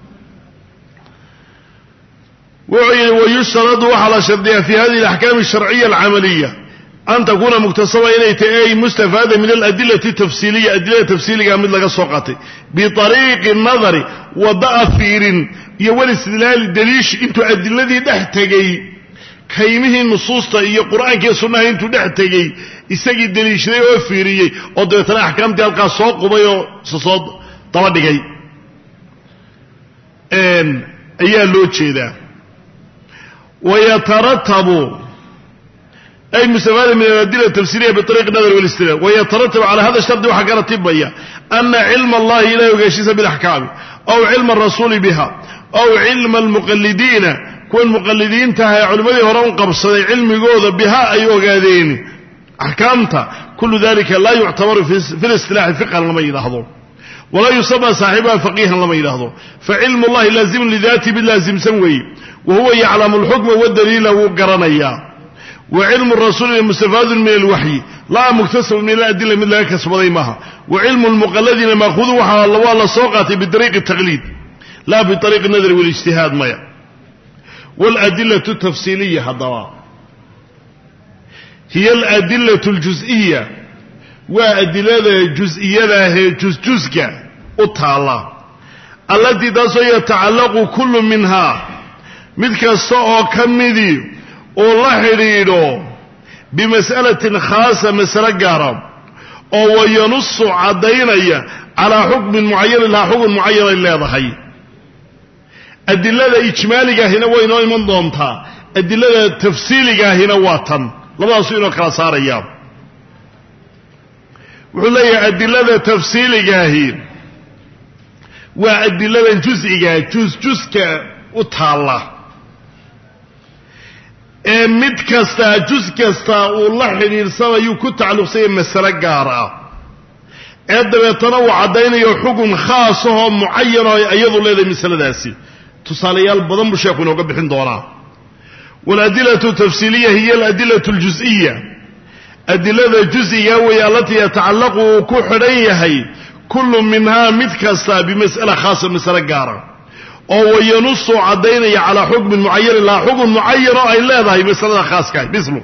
wuxuu yidhi wayushtaradu waxaa la shardiyaa fi hadihi alaxkaam alsharciya alcamaliya an takuuna muktasaba inay tahay ay mustafaada min aladilati tafsiiliya adilada tafsiiliga mid laga soo qaatay biariiqi nadari wada'a fiirin iyo walistidlaali daliish intuu adiladii dhex tegey kaymihii nusuusta iyo qur'aankiiyo sunnaha intuu dhex tegey isagii daliishaday oo fiiriyey oo dabeetana axkaamtii halkaas soo qubay oo soo daba dhigay ayaa loo jeedaa wayataratabu ay mustafaada min aladilla tafsiriya biariiqi nadar walistidlaal wayataratabu cala hada shardi waxaa ka ratibaya ana cilma allahi ilahay ogaashiisa bilaxkaami aw cilma arasuuli biha aw cilma almuqalidiina kuwan muqalidiintaha ee culimmadii hore un qabsaday cilmigooda bihaa ay ogaadeen axkaamta kullu dalika laa yuctabaru fi listilaaxi fiqhan lama yidhaahdo walaa yusama saaxibaha faqiihan lama yidhaahdo facilmu llahi laazimun lidaati mid laasimsan weeye wa huwa yaclamu alxukma wadaliila wuu garanayaa wa cilmu rasuuli mustafaadun min alwaxyi laa muktasabun min aladila mid laga kasbaday maaha wa cilmu lmuqaladiina maahuudu waa la soo qaatay biariiqi taqliid laa biariiqi nadri walijtihaad maya waladilatu tafsiiliya haddaba hiya aladilatu aljus-iya waa adilada jus-iyadaahee jusjuska u taalla allatii taasoo yatacallaqu kullu minhaa mid kasta oo ka midii uu la xidhiidho bimas'alatin khaasa masale gaara oo wayanusu caddaynaya calaa xukmin mucayanin lahaa xukun mucayanay leedahay adilada ijmaaligaahina way inoo iman doontaa adilada tafsiiligaahina waa tan labadaasu inoo kala saaraya wuxuu leeyahay adilada tafsiiligaahi waa adiladan jus'iga jusjuska u taalla ee mid kastaa jus kastaa uu la xidhiidhsanayuu ku tacalluqsanya masale gaar ah ee dabeetana uu caddaynayo xukun khaasahoo mucayanoo iyadu leedahay masaladaasi tusaalayaal badan buu sheekhu inooga bixin doonaa waladilatu tafsiiliya hiya aladilatu aljus-iya adilada jus-iga weeye allatii yatacallaqu uu ku xidhan yahay kullu minhaa mid kastaa bimas'ala khaasa masale gaara oo wayanusu caddaynaya calaa xukmin mucayanin laha xukun mucayanoo ay leedahay masalada khaaskaah mislu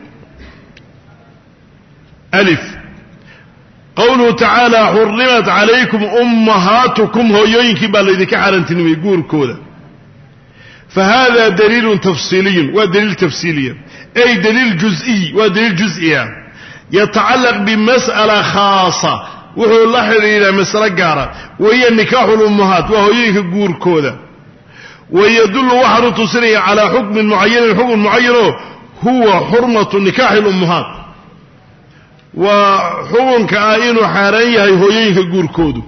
alif qawluhu tacaala xurimat calaykum ummahaatukum hooyooyinkii baa laydinka xaaraantinimay guurkooda fahada daliilun tafsiiliyun waa daliil tafsiiliya ay daliil jus-iy waa daliil jus-iya yatacallaq bimas'ala khaasa wuxuu la xidhiidhaa masale gaara wahiya nikaaxu lummahaat waa hooyooyinka guurkooda wayadullu waxaanu tusinaya calaa xukmin mucayanin xukun mucayanoo huwa xurmatu nikaaxi lummahaat waa xukunka ah inuu xaaraan yahay hooyooyinka guurkoodu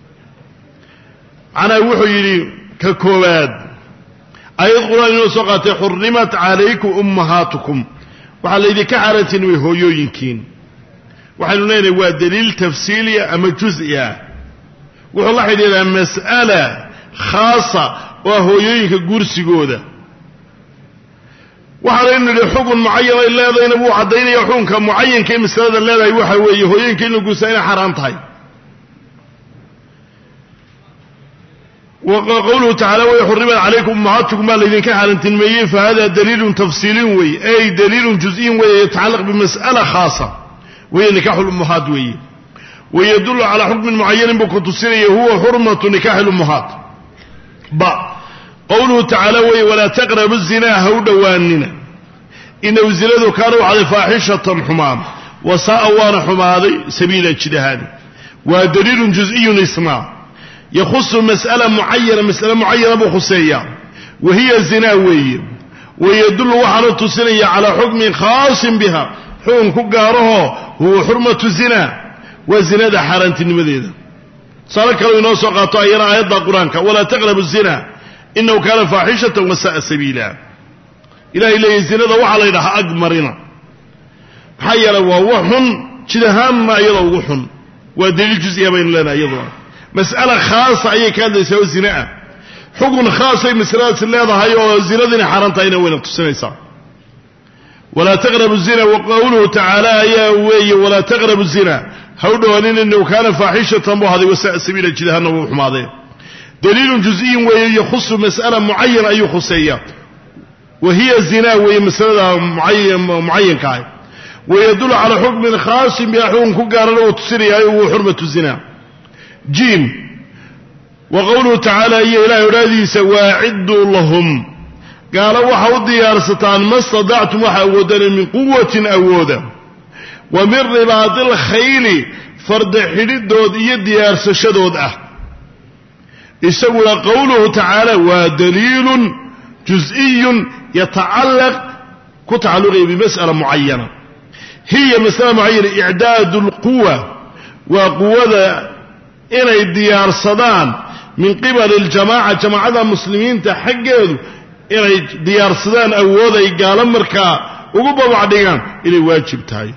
macnaa wuxuu yidhi ka koowaad ayad qur-aan inuu soo qaatay xurimat calaykum ummahaatukum waxaa laydinka xaaraantinimay hooyooyinkiin waxaynu leenahay waa daliil tafsiiliya ama jus-i ah wuxuu la xidhiidhaa mas'ala khaasa oo ah hooyooyinka guursigooda waxaanaynu nidhi xukun mucayan ay leedahayna wuu caddaynaya xukunka mucayanka ee masalada leedahay waxa weeye hooyooyinka in la guursaa inay xaaraan tahay qawluhu tacala way xurimat calaykum ummahaatukum baa laydinka xaaraantinimeeyey fahada daliilun tafsiiliyun weeye ay daliilun jus-iyun weeye yatacallaq bimas'ala khaasa weeye nikaaxu lummahaat weeye ويدل على حكم معين بكتسيني هو حرمة نكاح الأمهات. با قوله تعالى ولا تقربوا الزنا هودواننا إنه الزنا كانوا على فاحشة حمام وساء وان حماضي سبيل اجتهاد ودليل جزئي اسمع يخص مسألة معينة مسألة معينة بخصية وهي الزنا وي ويدل وحنا تسنية على حكم خاص بها حكم كقاره هو حرمة الزنا والزنا ده حارنت المدينة صارك لو ينوسو قاطع يرى آيات القرآن ولا تقربوا الزنا إنه كان فاحشة وساء سبيلا إلهي إليه الزنا ده وحلا إلها أقمرنا حيلا ووحن جدهام ما يضا وحن ودليل جزئية بين لنا يضا مسألة خاصة أي كان يسوي الزنا حكم خاص أي مسألة الله هاي والزنا دين حارنت أين وين تسنيسا ولا تقربوا الزنا وقوله تعالى يا وي ولا تقربوا الزنا هودوا أنين إنه كان فاحشة وهذا وساء سبيلا جدهام وحماضي دليل جزئي ويخص مسألة معينة أي خصية وهي الزنا وهي مسألة معين معين كاي ويدل على حكم خاص بحكم كقارن وتسري أيه حرمة الزنا. جيم وقوله تعالى يا إله ولادي سواعدوا لهم قال وحودي يا رستان ما استطعتم وحودنا من قوة أودا ومن رباط الخيل فرد حديد دود يد يا رسشدود أه يسوى قوله تعالى ودليل جزئي يتعلق كتعلق بمسألة معينة هي مسألة معينة إعداد القوة وقوة إلى الديار صدان من قبل الجماعة جماعة المسلمين تحققوا إلى ديار صدان أولا يقال مركا وقبوا بعدين إلى واجب تاي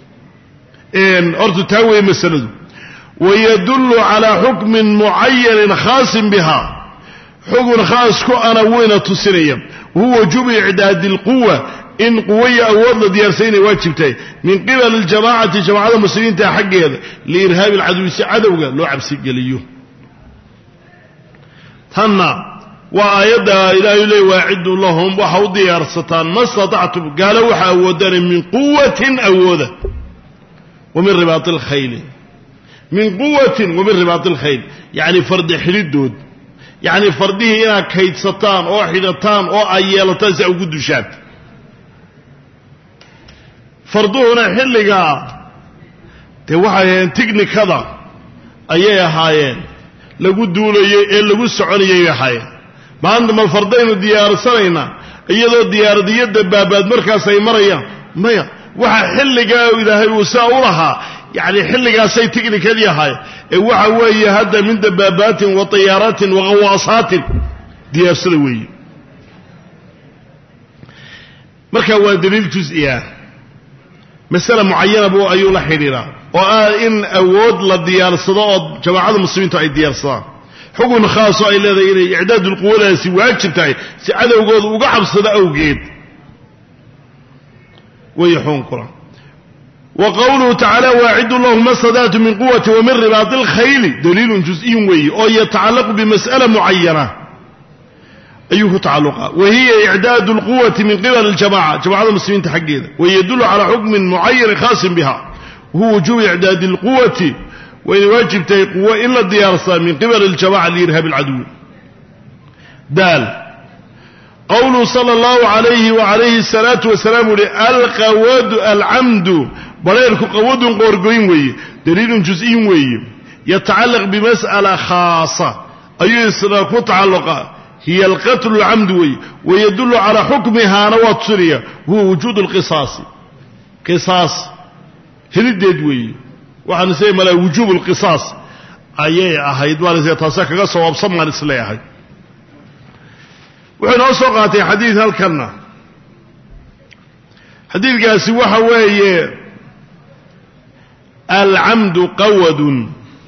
إن أرض تاوي مسألة ويدل على حكم معين خاص بها حكم خاص كو أنا وين تسرية وهو جب إعداد القوة إن قوية أولا ديارسين واجبتين من قبل الجماعة جماعة المسلمين تحقق هذا لإرهاب العدو عدو لو عبسي قليو تنا وآيادها إلهي لي واعدوا لهم وحو ديارستان ما استطعتم قالوا وحاودان من قوة أولا ومن رباط الخيل من قوة ومن رباط الخيل يعني فرد حدود يعني فرده إنا كيد ستان أو حدتان أو أيالتان سأو قدشات فرده هنا حلقا توحيين تقني كذا أيها هايين لقو دولي لقو السعوني هايين ما عندما الفردين الديار سنينا أيضا الديار دي الدبابات مركز أي مريا ميا وحا حلقا إذا هي وساورها يعني حلقا سي تقني كذي هاي وحا وهي هذا من دبابات وطيارات وغواصات ديار سلوي مركز هو دليل جزئية مسألة معينة بو أيو لحريرا وقال إن أود للديار الصداء جماعة المسلمين تعي الديار الصداء حكم خاصة إلى ذلك إعداد القوة سواجب تعي سعادة وقود وقعب صداء وقيد ويحون قرآن وقوله تعالى واعدوا الله ما استطعتم من قوة ومن رباط الخيل دليل جزئي وي أو يتعلق بمسألة معينة أيه تعلقها وهي إعداد القوة من قبل الجماعة جماعة المسلمين تحقيقا ويدل على حكم معين خاص بها وهو وجوب إعداد القوة وإن واجب تهي قوة إلا الديار من قبل الجماعة لإرهاب العدو. دال قوله صلى الله عليه وعليه الصلاة والسلام القود العمد بليرك قود قورقين وي دليل جزئي وي يتعلق بمسألة خاصة أي إسراك متعلقة هي القتل العمد ويدل على حكمها نوات سوريا هو وجود القصاص قصاص هردد وي وحن سيما له وجوب القصاص أيه أهيد وانا زي تاساك قصة وابصمنا لسلاحي وحن أصوغاتي حديث هالكلمة حديث قاسي وحوي العمد قود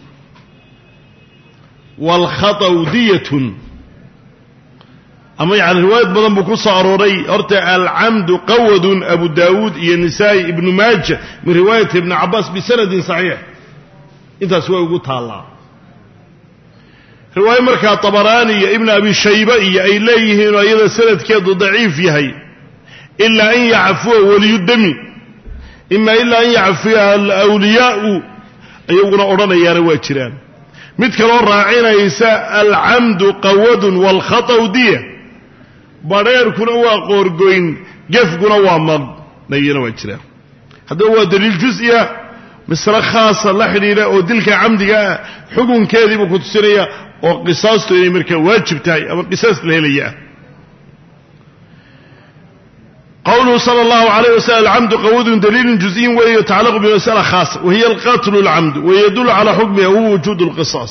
والخطأ دية أما يعني رواية بدن بكوصة أروري أرتع العمد قود أبو داود النسائي ابن ماجه من رواية ابن عباس بسند صحيح انت سوى قلتها الله رواية مركة طبراني ابن أبي الشيبة أي ليه وإذا سند كده ضعيف يهي إلا أن يعفوه ولي الدم إما إلا أن يعفوه الأولياء ayaguna odhanayaana waa jiraan mid kaloo raacinaysa alcamdu qawadun waalkhata'u diya badheerkuna waa qoorgoyn gefguna waa madnayana waa jiraan haddaba waa daliil jus-iya misle khaasa la xidhiidha oo dilka camdiga ah xukunkeedii buu ku tusinaya oo qisaastu inay markaa waajib tahay ama qisaas la helaya ah qawluhu sala allahu alayh wasalam alcamdu qawadun daliilun juز'iyin weeye yatacalaqu bimas'ala khaasa wahiya alqatlu اlcamdu wayadullu calaa xukmiha huwa wujuud اlqisaas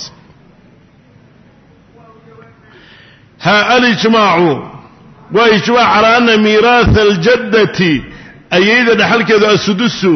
ha alijmaacu waa ijmaac calaa ana miiraatha aljaddati ayayda dhaxalkeedu asudusu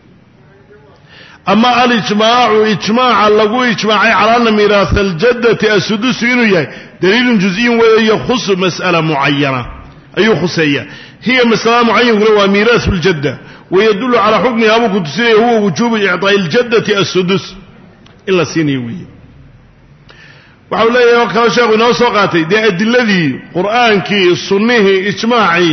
ama alijmaacu ijmaaca lagu ijmaacay calaa ana miiraatha aljaddati asudusu inuu yahay daliilun juز'iyin weeye yakhusu mas'ala mucayana ayuu khuseeya hiya mas'ala mucayankuna waa miiraasu اljadda wayadullu calaa xukmiha buu ku tusinaya huwa wujuubu icطaa'i aljaddati asudus in la siinayo weeye waxau leeyahay oo kale sheekhu inoo soo qaatay dee adiladii qur'aankii sunnihii ijmaacii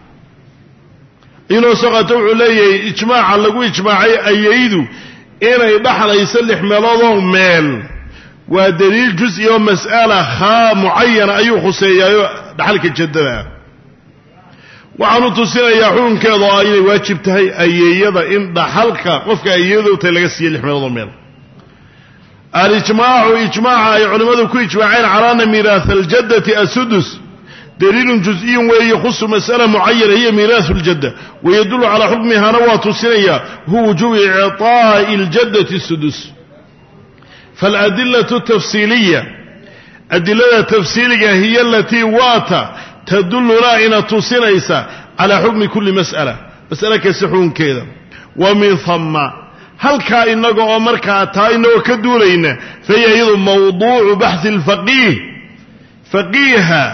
inoo soo qaatay wuxuu leeyahay ijmaaca lagu ijmaacay ayaydu inay dhaxlayso lix meeloodoo meel waa daliil juz-i oo mas'ala khaa mucayana ayuu khuseeyaayo dhaxalka jaddada waxaanu tusinayaa xukunkeeda oo inay waajib tahay ayeeyada in dhaxalka qofka ayeeyadu tahay laga siiyo lix meeloodoo meel alijmaacu ijmaaca ay culimmadu ku ijmaaceen calaa ana miiraatha aljaddati asudus daliilun juz-iyun weeye yakhusu mas'ala mucayana hiya miiraasu ljadda wayadullu calaa xukmihana waa tusinayaa huwa wujuubu icطaa'i aljaddati sudus faaladilatu tafsiiliya adilada tafsiiliga hiya alatii waata tadullunaa ina tusinaysa calaa xukmi kulli mas'ala mas'ale kasta xukunkeeda wa min hama halkaa inaga oo markaa taa inagoo ka duulayna fahiya iyadu mawduucu baxhi alfaqiih faqiiha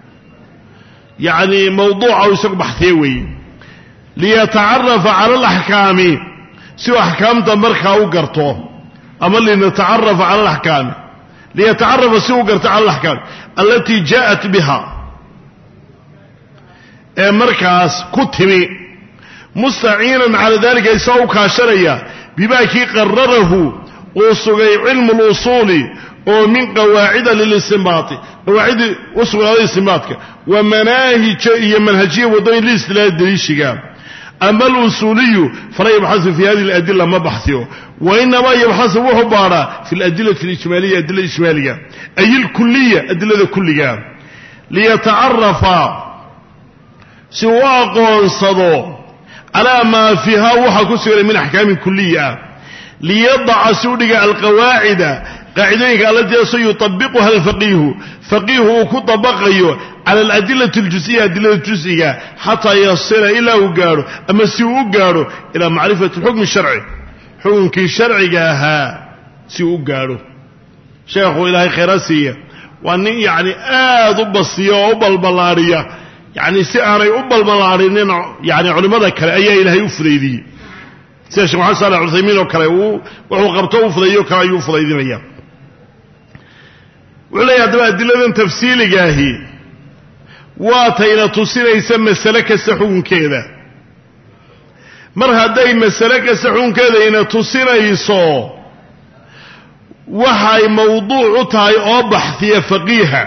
yacni mawduuca u isagu baxhiye weeye liyatacarafa cala alaxkaami si uu axkaamta markaa u garto ama linatacarafa cala alaxkaami liyatacarafa si uu garto cala alaxkaami alatii jaءat biha ee markaas ku timi mustaciinan cala dalika isagoo u kaashanaya bimaa kii qararahu uu sugay cilmu اlusuuli oo min qawaacida lilistinbaati qawaacidi u sugnaaday istinbaadka wa manaahija iyo manhajiya waddooyin liistilaali daliishiga ama alusuuliyu fala yabxasu fi hadihi اladila ma baxsiyo wainamaa yabxasu wuxuu baadhaa fi اladilati اlijmaaliya adilada ijmaaliga ay ilkuliya adilada kulliga liyatacarafa si uu aqoonsado calaa maa fiiha waxa ku sugan min axkaamin kuliya ah liyadaca si u dhiga alqawaacida qaacidooyinka allatii sayutabiquha alfaqiihu faqiihu uu ku dabaqayo cala aladilati اljuز'iya adilada jus'iga xataa yasila ilaa uu gaadho ama si uu u gaadho ilaa macrifati xukmi sharci xukunkii sharciga ahaa si uu u gaadho sheekhu ilaahay khayra siiya waa nin yacni aad u basiya oo u balballaadhiya yacni si aanay u balballaadhinin yani culimmada kale ayaa ilaahay u fudaydiyey sida sheekh maxamed saalax cuthaymiin oo kale uu wuxuu qabto u fudaydiyoo kale ayuu u fudaydinaya wuxuu leeyahy haddaba adiladan tafsiiligaahi waa tayna tusinaysa masale kasta xukunkeeda mar hadday masale kasta xukunkeeda ina tusinayso waxay mawduuc u tahay oo baxhiya faqiiha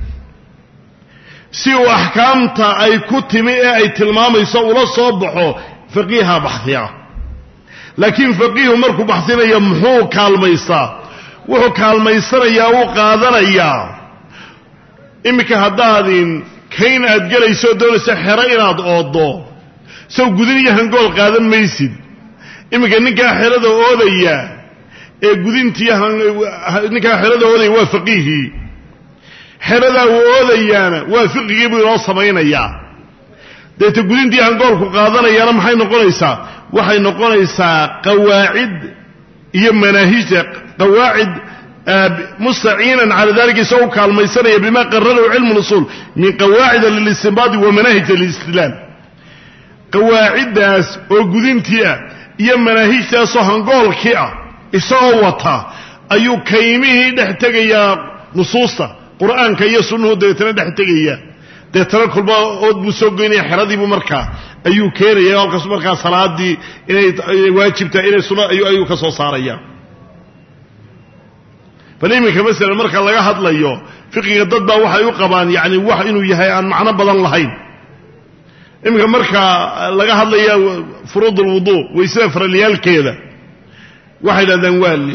si uu axkaamta ay ku timi ee ay tilmaamayso ula soo baxo faqiiha baxhiya laakiin faqiihu markuu baxsinayo muxuu kaalmaystaa wuxuu kaalmaysanayaa uu qaadanayaa iminka haddaadin kayn aad gelayso doonaysa xero inaad ooddo sow gudin iyo hangool qaadan maysid iminka ninkaa xerada oodaya ee gudintii ninkaa xerada oodaya waa faqiihii xeradaa uu oodayaana waa fiqigii buu inoo samaynayaa deeta gudintii hangoolku qaadanayaana maxay noqonaysaa waxay noqonaysaa qawaacid iyo manaahijta qawaacid mustaciinan cala dalika isagoo kaalmaysanaya bima qararahu cilmu اlusuul min qawaacida lilistinbaadi wa manaahija lilistidlaal qawaaciddaas oo gudintii ah iyo manaahijtaasoo hangoolkii ah isagoo wata ayuu kaymihii dhex tegayaa nusuusta qur'aanka iyo sunnuhu dabeetana dhex tegaya deetana kulba ood buu soo goynaya xeradiibuu markaa ayuu keenaya halkaasu markaa salaadii inay waajibtahay inay sunna ayuu ka soo saaraya فليمك مثلا مركا laga hadlayo fiqiga dad baa waxay u qabaan yaani wax inuu yahay aan macna badan lahayn imika marka laga hadlayo furuud wudu weysada faraliyalkeeda waxay dadaan waali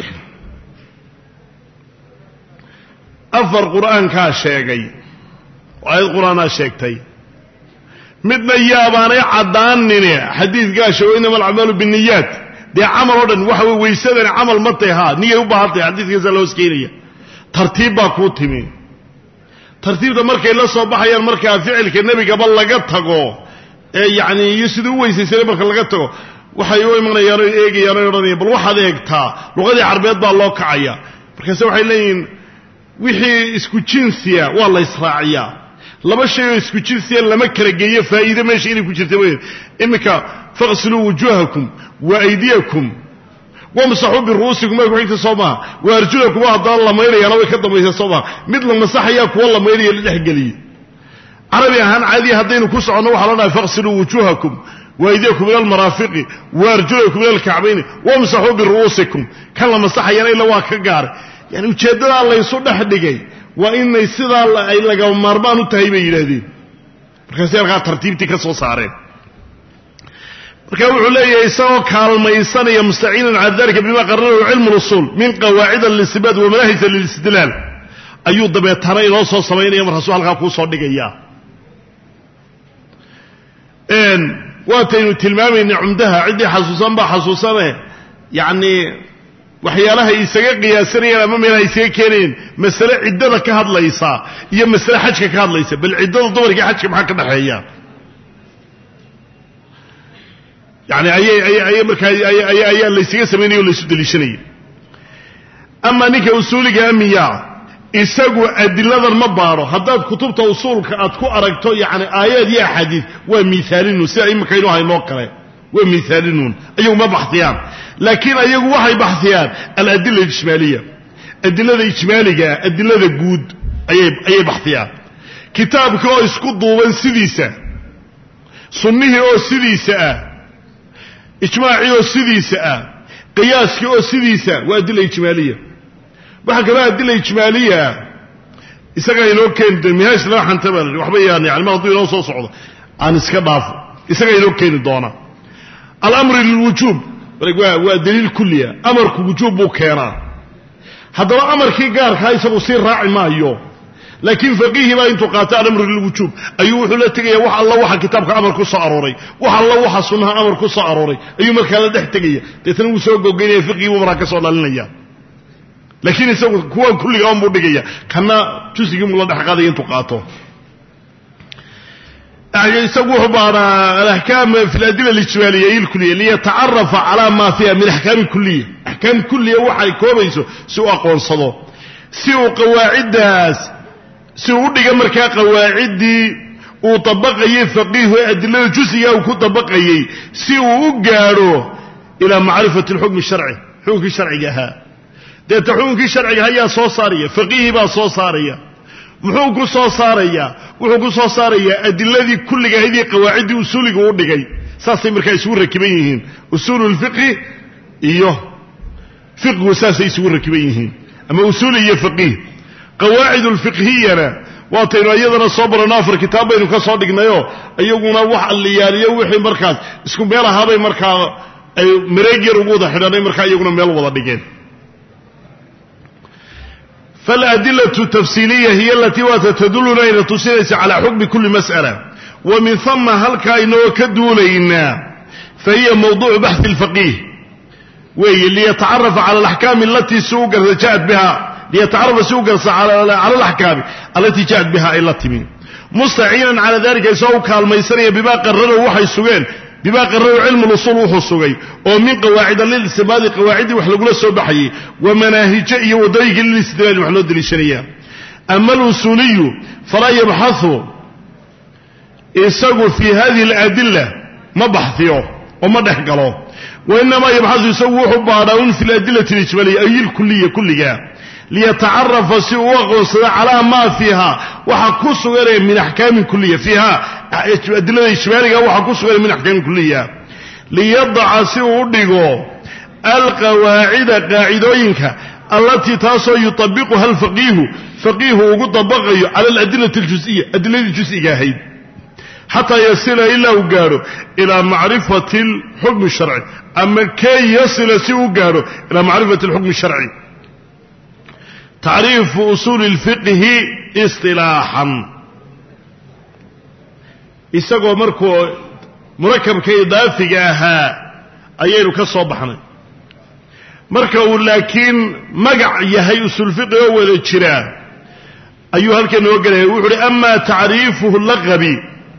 afar quraan ka sheegay ayad quraana sheegtay midna yaabaanay cadaanine xadiidka shawayna mal amalu binniyat de amal oo dhan waxa weeysadana amal ma tahay niyay u baahatay xadiidkiisa loo iskeeniya tartiib baa ku timi tartiibta markay la soo baxayaan marka ficilka nabiga bal laga tago ee yaani sidoo weysaysan marka laga tago waxay u imanayaan eegayaan oranayaan bal waxa eegtaa luqadii carbeed baa loo kacaya markaas waxay leeyihiin wixii isku jinsiya waa la israaciyaa laba shay oo isku jinsiya lama kala geeyo faa'iido meesha inay ku jirto weyn imika faqsulu wujuhakum wa aydiyakum wamsahu bi ruusikum ma wixii sooma wa arjulakum hadaan la meeyayna way ka dambeeyay sooma mid la masaxaya kuwa la meeyay la dhaxgaliyo arabi ahaan caadi hadaynu ku socono waxa la dhahay faqsulu wujuhakum wa aydiyakum ila al-marafiqi wa arjulakum ila al-ka'bayn wamsahu bi ruusikum kan la masaxayna ila waa ka gaar yani ujeedada la isu dhaxdhigay waa inay sidaa ay laga maarmaan u tahay bay yiraahdeen markaas ay tartiibtii ka soo saareen marka wuxuu leeyahay isagoo kaalmaysanaya mustaciinan ala dalika bima qarrara ilmu al-usul min qawaa'id al-istibad wa manahij al-istidlal ayuu dabeetana inoo soo sameeyay mar rasuul halka ku soo dhigaya een waataynu tilmaamayna umdaha cidii xasuusan ba xasuusane yaani waxyaalaha isaga qiyaasanayaan ama meel ay isaga keeneen mas'ala ciddada ka hadlaysa iyo mas'ala xajka ka hadlaysa bal ciddada dumarka xajka maxaa ka dhaxeeya يعني أي أي أي مركز أي أي أي اللي يصير سميني ولا يسود ليشني أما نيك أصولك أمية يسقوا أدلة المبارة هذا كتب توصول كأتكو أركتو يعني آيات يا حديث ومثالين وسائل مكينو هاي موقعه ومثالين أيوة ما بحثيان لكن أيوة واحد بحثيان الأدلة الإجمالية الأدلة الإجمالية الأدلة الجود أي أي بحثيان كتاب كو يسقط ضوان سديسة سنيه أو سديسة إجماعي أو سديسة قياسي أو سديسة وأدلة إجمالية وحكذا أدلة إجمالية إساقا يلو كين ميهاش راح انتبال وحبيان يعني ما أضيء نوصو صعودة عن إسكاباف إساقا يلو كين الدونة الأمر للوجوب ودليل كلية أمرك وجوب وكيرا هذا أمر كي قارك هاي سبصير راعي ما يو لكن فقيه ما انتو قاطع الامر للوجوب ايوه حلتغي وح الله وح كتابك امر كو ساروري وح الله وح سنها امر كو ساروري ايوه marka la dhaxtagay deetana uu soo gogeynay fiqi uu marka soo dhalinaya laakiin isagu kuwa kulliga aan buu dhigaya kana tusigi mu la dhaxqaday intuu qaato ay isagu hubaana al-ahkam fi al-adilla al-ijmaliyya al-kulliyya li yata'arrafa ala ma fiha min ahkam al-kulliyya ahkam kulliyya waxay koobayso si uu aqoonsado si uu qawaacidaas سيودي مركا قواعدي وطبقيه فقيه أدلة جزئية وكطبقيه سيوغارو إلى معرفة الحكم الشرعي حكم الشرعي جاها ده حكم الشرعي هيا صوصارية فقيه با صوصارية محوك صوصارية وحوك صوصارية أدلة كل هذه قواعد أصول قوضي ساسي مركا يسور ركبينهن أصول الفقه إيوه فقه وساسي يسور ركبينهن أما أصول هي فقيه قواعد الفقهية واتينا أيضا الصبر نافر كتابين وكصادقنا يو أيقونا وح اللي يالي وحي مركز اسكم بيلا هذا مركز مريجي ربوضة حداني مركز أيقونا ميلا وضادقين فالأدلة التفصيلية هي التي وتدلنا إلى تسيرس على حكم كل مسألة ومن ثم هل كاينو كدولينا فهي موضوع بحث الفقيه وهي اللي يتعرف على الأحكام التي سوق جاءت بها ليتعرف سوق على على الأحكام التي جاءت بها إلى التمين مستعينا على ذلك يسوق الميسرية بما قرره وحي السجين بما قرره علم الأصول وحي السجين ومن قواعد للاستباد قواعد وحلقنا السبحي ومناهجية وضيق للاستدلال وحلود للشريعة أما الأصولي فلا يبحثه يسوق في هذه الأدلة ما بحثيه وما دحقله وإنما يبحث يسوق حبارون في الأدلة الإجمالية أي الكلية كلها ليتعرف سوى على ما فيها وحكوس غير من أحكام كلية فيها أدلة الإجمالية وحكوس غير من أحكام كلية ليضع سوى القواعد قاعدوينك التي تاسو يطبقها الفقيه فقيه وطبقه على الأدلة الجزئية أدلة الجزئية هي حتى يصل إلى وقاره إلى معرفة الحكم الشرعي أما كي يصل سوقاره إلى معرفة الحكم الشرعي تعريف أصول الفقه اصطلاحا إساقوا مركو مركب كي دافقها أيينو كالصوبحنا مركو لكن مقع يهي أصول الفقه أول الشراء أيها الكلمة وقال أما تعريفه اللغبي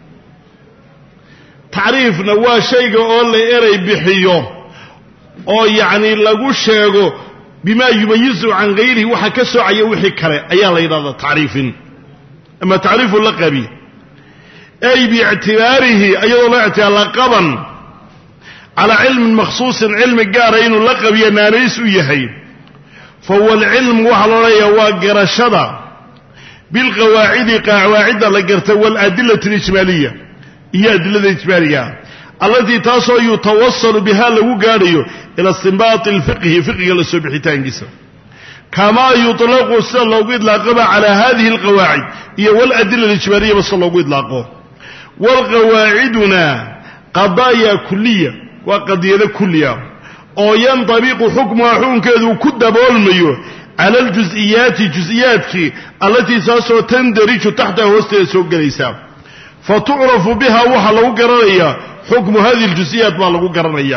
تعريف نوا شيء أول إيري بحيو أو يعني لغو شيء بما يميزه عن غيره وحكسه عي وحي كره أيها الله تعريف أما تعريف اللقبي أي باعتباره أيضا لا اعتبار لقبا على علم مخصوص علم قارين اللقب ينانيس ويهي فهو العلم وحلالي وقرشد بالقواعد قواعد لقرت والأدلة الإجمالية هي أدلة الإجمالية التي تصل يتوصل بها له قاريو إلى استنباط الفقه فقه للسبحتان جسر كما يطلق صلى الله عليه وسلم على هذه القواعد هي والأدلة الإجمالية صلى الله عليه وسلم والقواعدنا قضايا كلية وقضية كلية أو ينطبق حكمها حكم كذو كدب والميو على الجزئيات جزئيات التي ساسو تندرج تحتها وستيسوق الإسام فتعرف بها وحلو قرنية حكم هذه الجزئيات ما لو قرنية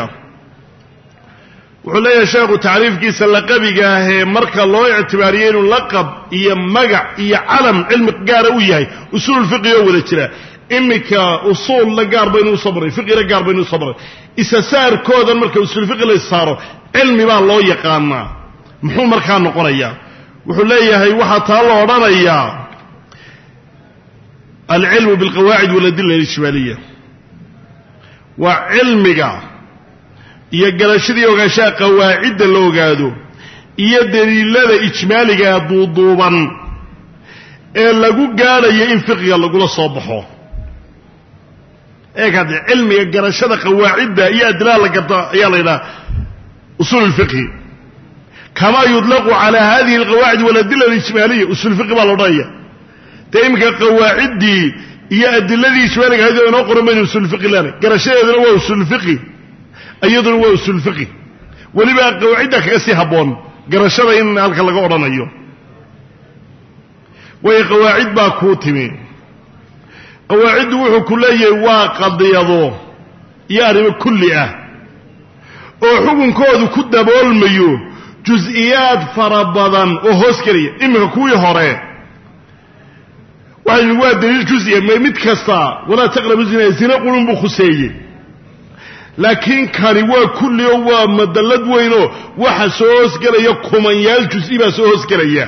وحليا شيخ تعريف كيس اللقبي هي مركة الله اعتباريين اللقب هي مقع هي علم علم قاروية أصول الفقه أول اشتراء إنك أصول لقار بينه صبري فقه لقار بينه صبري إذا سار كودا مركة أصول الفقه اللي صاروا علمي ما الله يقانا محو مركة نقرية وحليا هي وحطها الله رنية العلم بالقواعد والأدلة الإجمالية وعلمك يقرشدي وغشاء قواعد اللوغادو يدليل لدى إجمالك ضوضوبا إلا قال ينفق يلا قول الصبحه إيه هذا علم يقرشد قواعد يدلال يلا أصول الفقه كما يطلق على هذه القواعد والأدلة الإجمالية أصول الفقه بالوضعية تيمك قواعد دي هي أدلة الإجمالية هذا نقر من أصول الفقه لنا قرشد هو أصول الفقه أيضا هو أصول الفقه ولما قواعدك أسيها بون قرشد إن هلك لك أورانا أيوه وهي قواعد باكوتمي قواعد وحو كلية واقضيضو يعني كلية وحكم كودو كده بولميو جزئيات فربضا وهوسكرية إما كوي هوري وحي الواد دليل جزئية ما متكسا ولا تقرب الزنا زنا قولون بخسية لكن كان هو كل يوم مدلد وينو وحسوس كرية كومانيال جزئية سوس كرية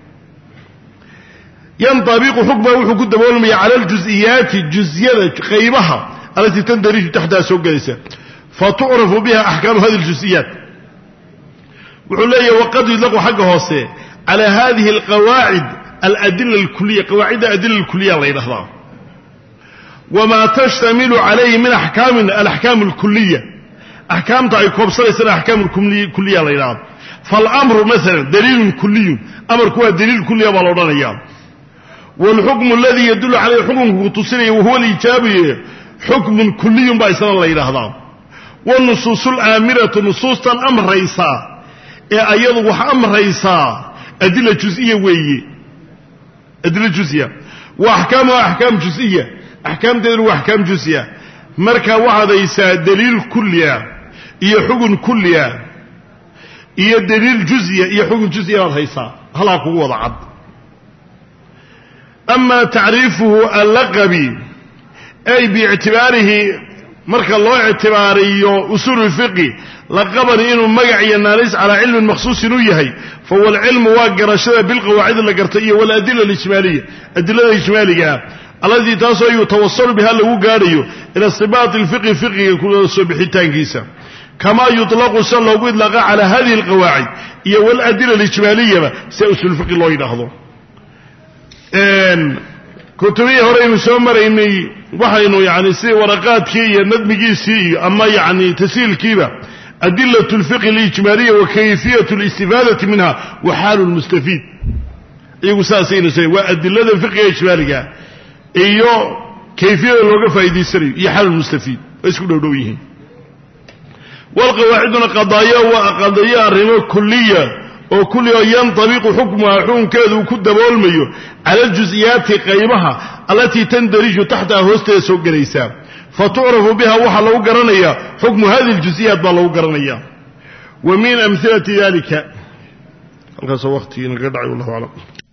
ينطبق حكمه وحكم دبولمي على الجزئيات الجزئية قيمها التي تندرج تحتها سوق ليس فتعرف بها أحكام هذه الجزئيات وحلية وقد يطلق حقه هوسي على هذه القواعد الأدلة الكلية قواعد الأدلة الكلية الله يرحمه وما تشتمل عليه من أحكام الأحكام الكلية أحكام تعيكوب صليسة الأحكام الكلية الله يرحمه فالأمر مثلا دليل كلي أمر كوا دليل كلي بالوران أيام والحكم الذي يدل عليه حكم تصير وهو الإيجابي حكم كلي بأسان الله يرحمه والنصوص الآمرة نصوص أمر رئيسا أيضا أمر رئيسا أدلة جزئية وهي أدلة جزئية وأحكامها أحكام جزئية أحكام دليل وأحكام جزئية مركا واحد يسا دليل كلية هي حكم كلية هي دليل جزئية هي حكم جزئية رئيسا هلا قوة ضعب أما تعريفه اللقبي أي باعتباره مركا الله اعتباري أصول الفقه لقبني إنه مقعي الناس على علم مخصوص نويهي فهو العلم واقر الشبه بالقواعد اللقرطية والأدلة الإجمالية الأدلة الإجمالية الذي تصل يتوصل بها له قاريو إلى استباط الفقه فقه كل الصبحتان كيسا كما يطلق صلى الله عليه وسلم على هذه القواعد والأدلة الإجمالية سأصل الفقه الله ينهضه كتبيه هورين سومر إني وحينو يعني سي ورقات كي ندمجي سي أما يعني تسيل كيبا أدلة الفقه الإجمالية وكيفية الاستفادة منها وحال المستفيد يقول ساسين سي وأدلة الفقه الإجمالية إيو كيفية اللغة فايدي سري يحال المستفيد ويسكنوا دويهم والقواعدنا قضايا وقضايا الرمى كلية وكل ينطبق حكمها حكم كذا كد بولميو على الجزئيات قيمها التي تندرج تحتها هوستي سوق الإسلام فتعرف بها وحا لو قرنيا حكم هذه الجزئيات ما لو قرنيا ومن أمثلة ذلك القصة وقتي نقدع والله أعلم.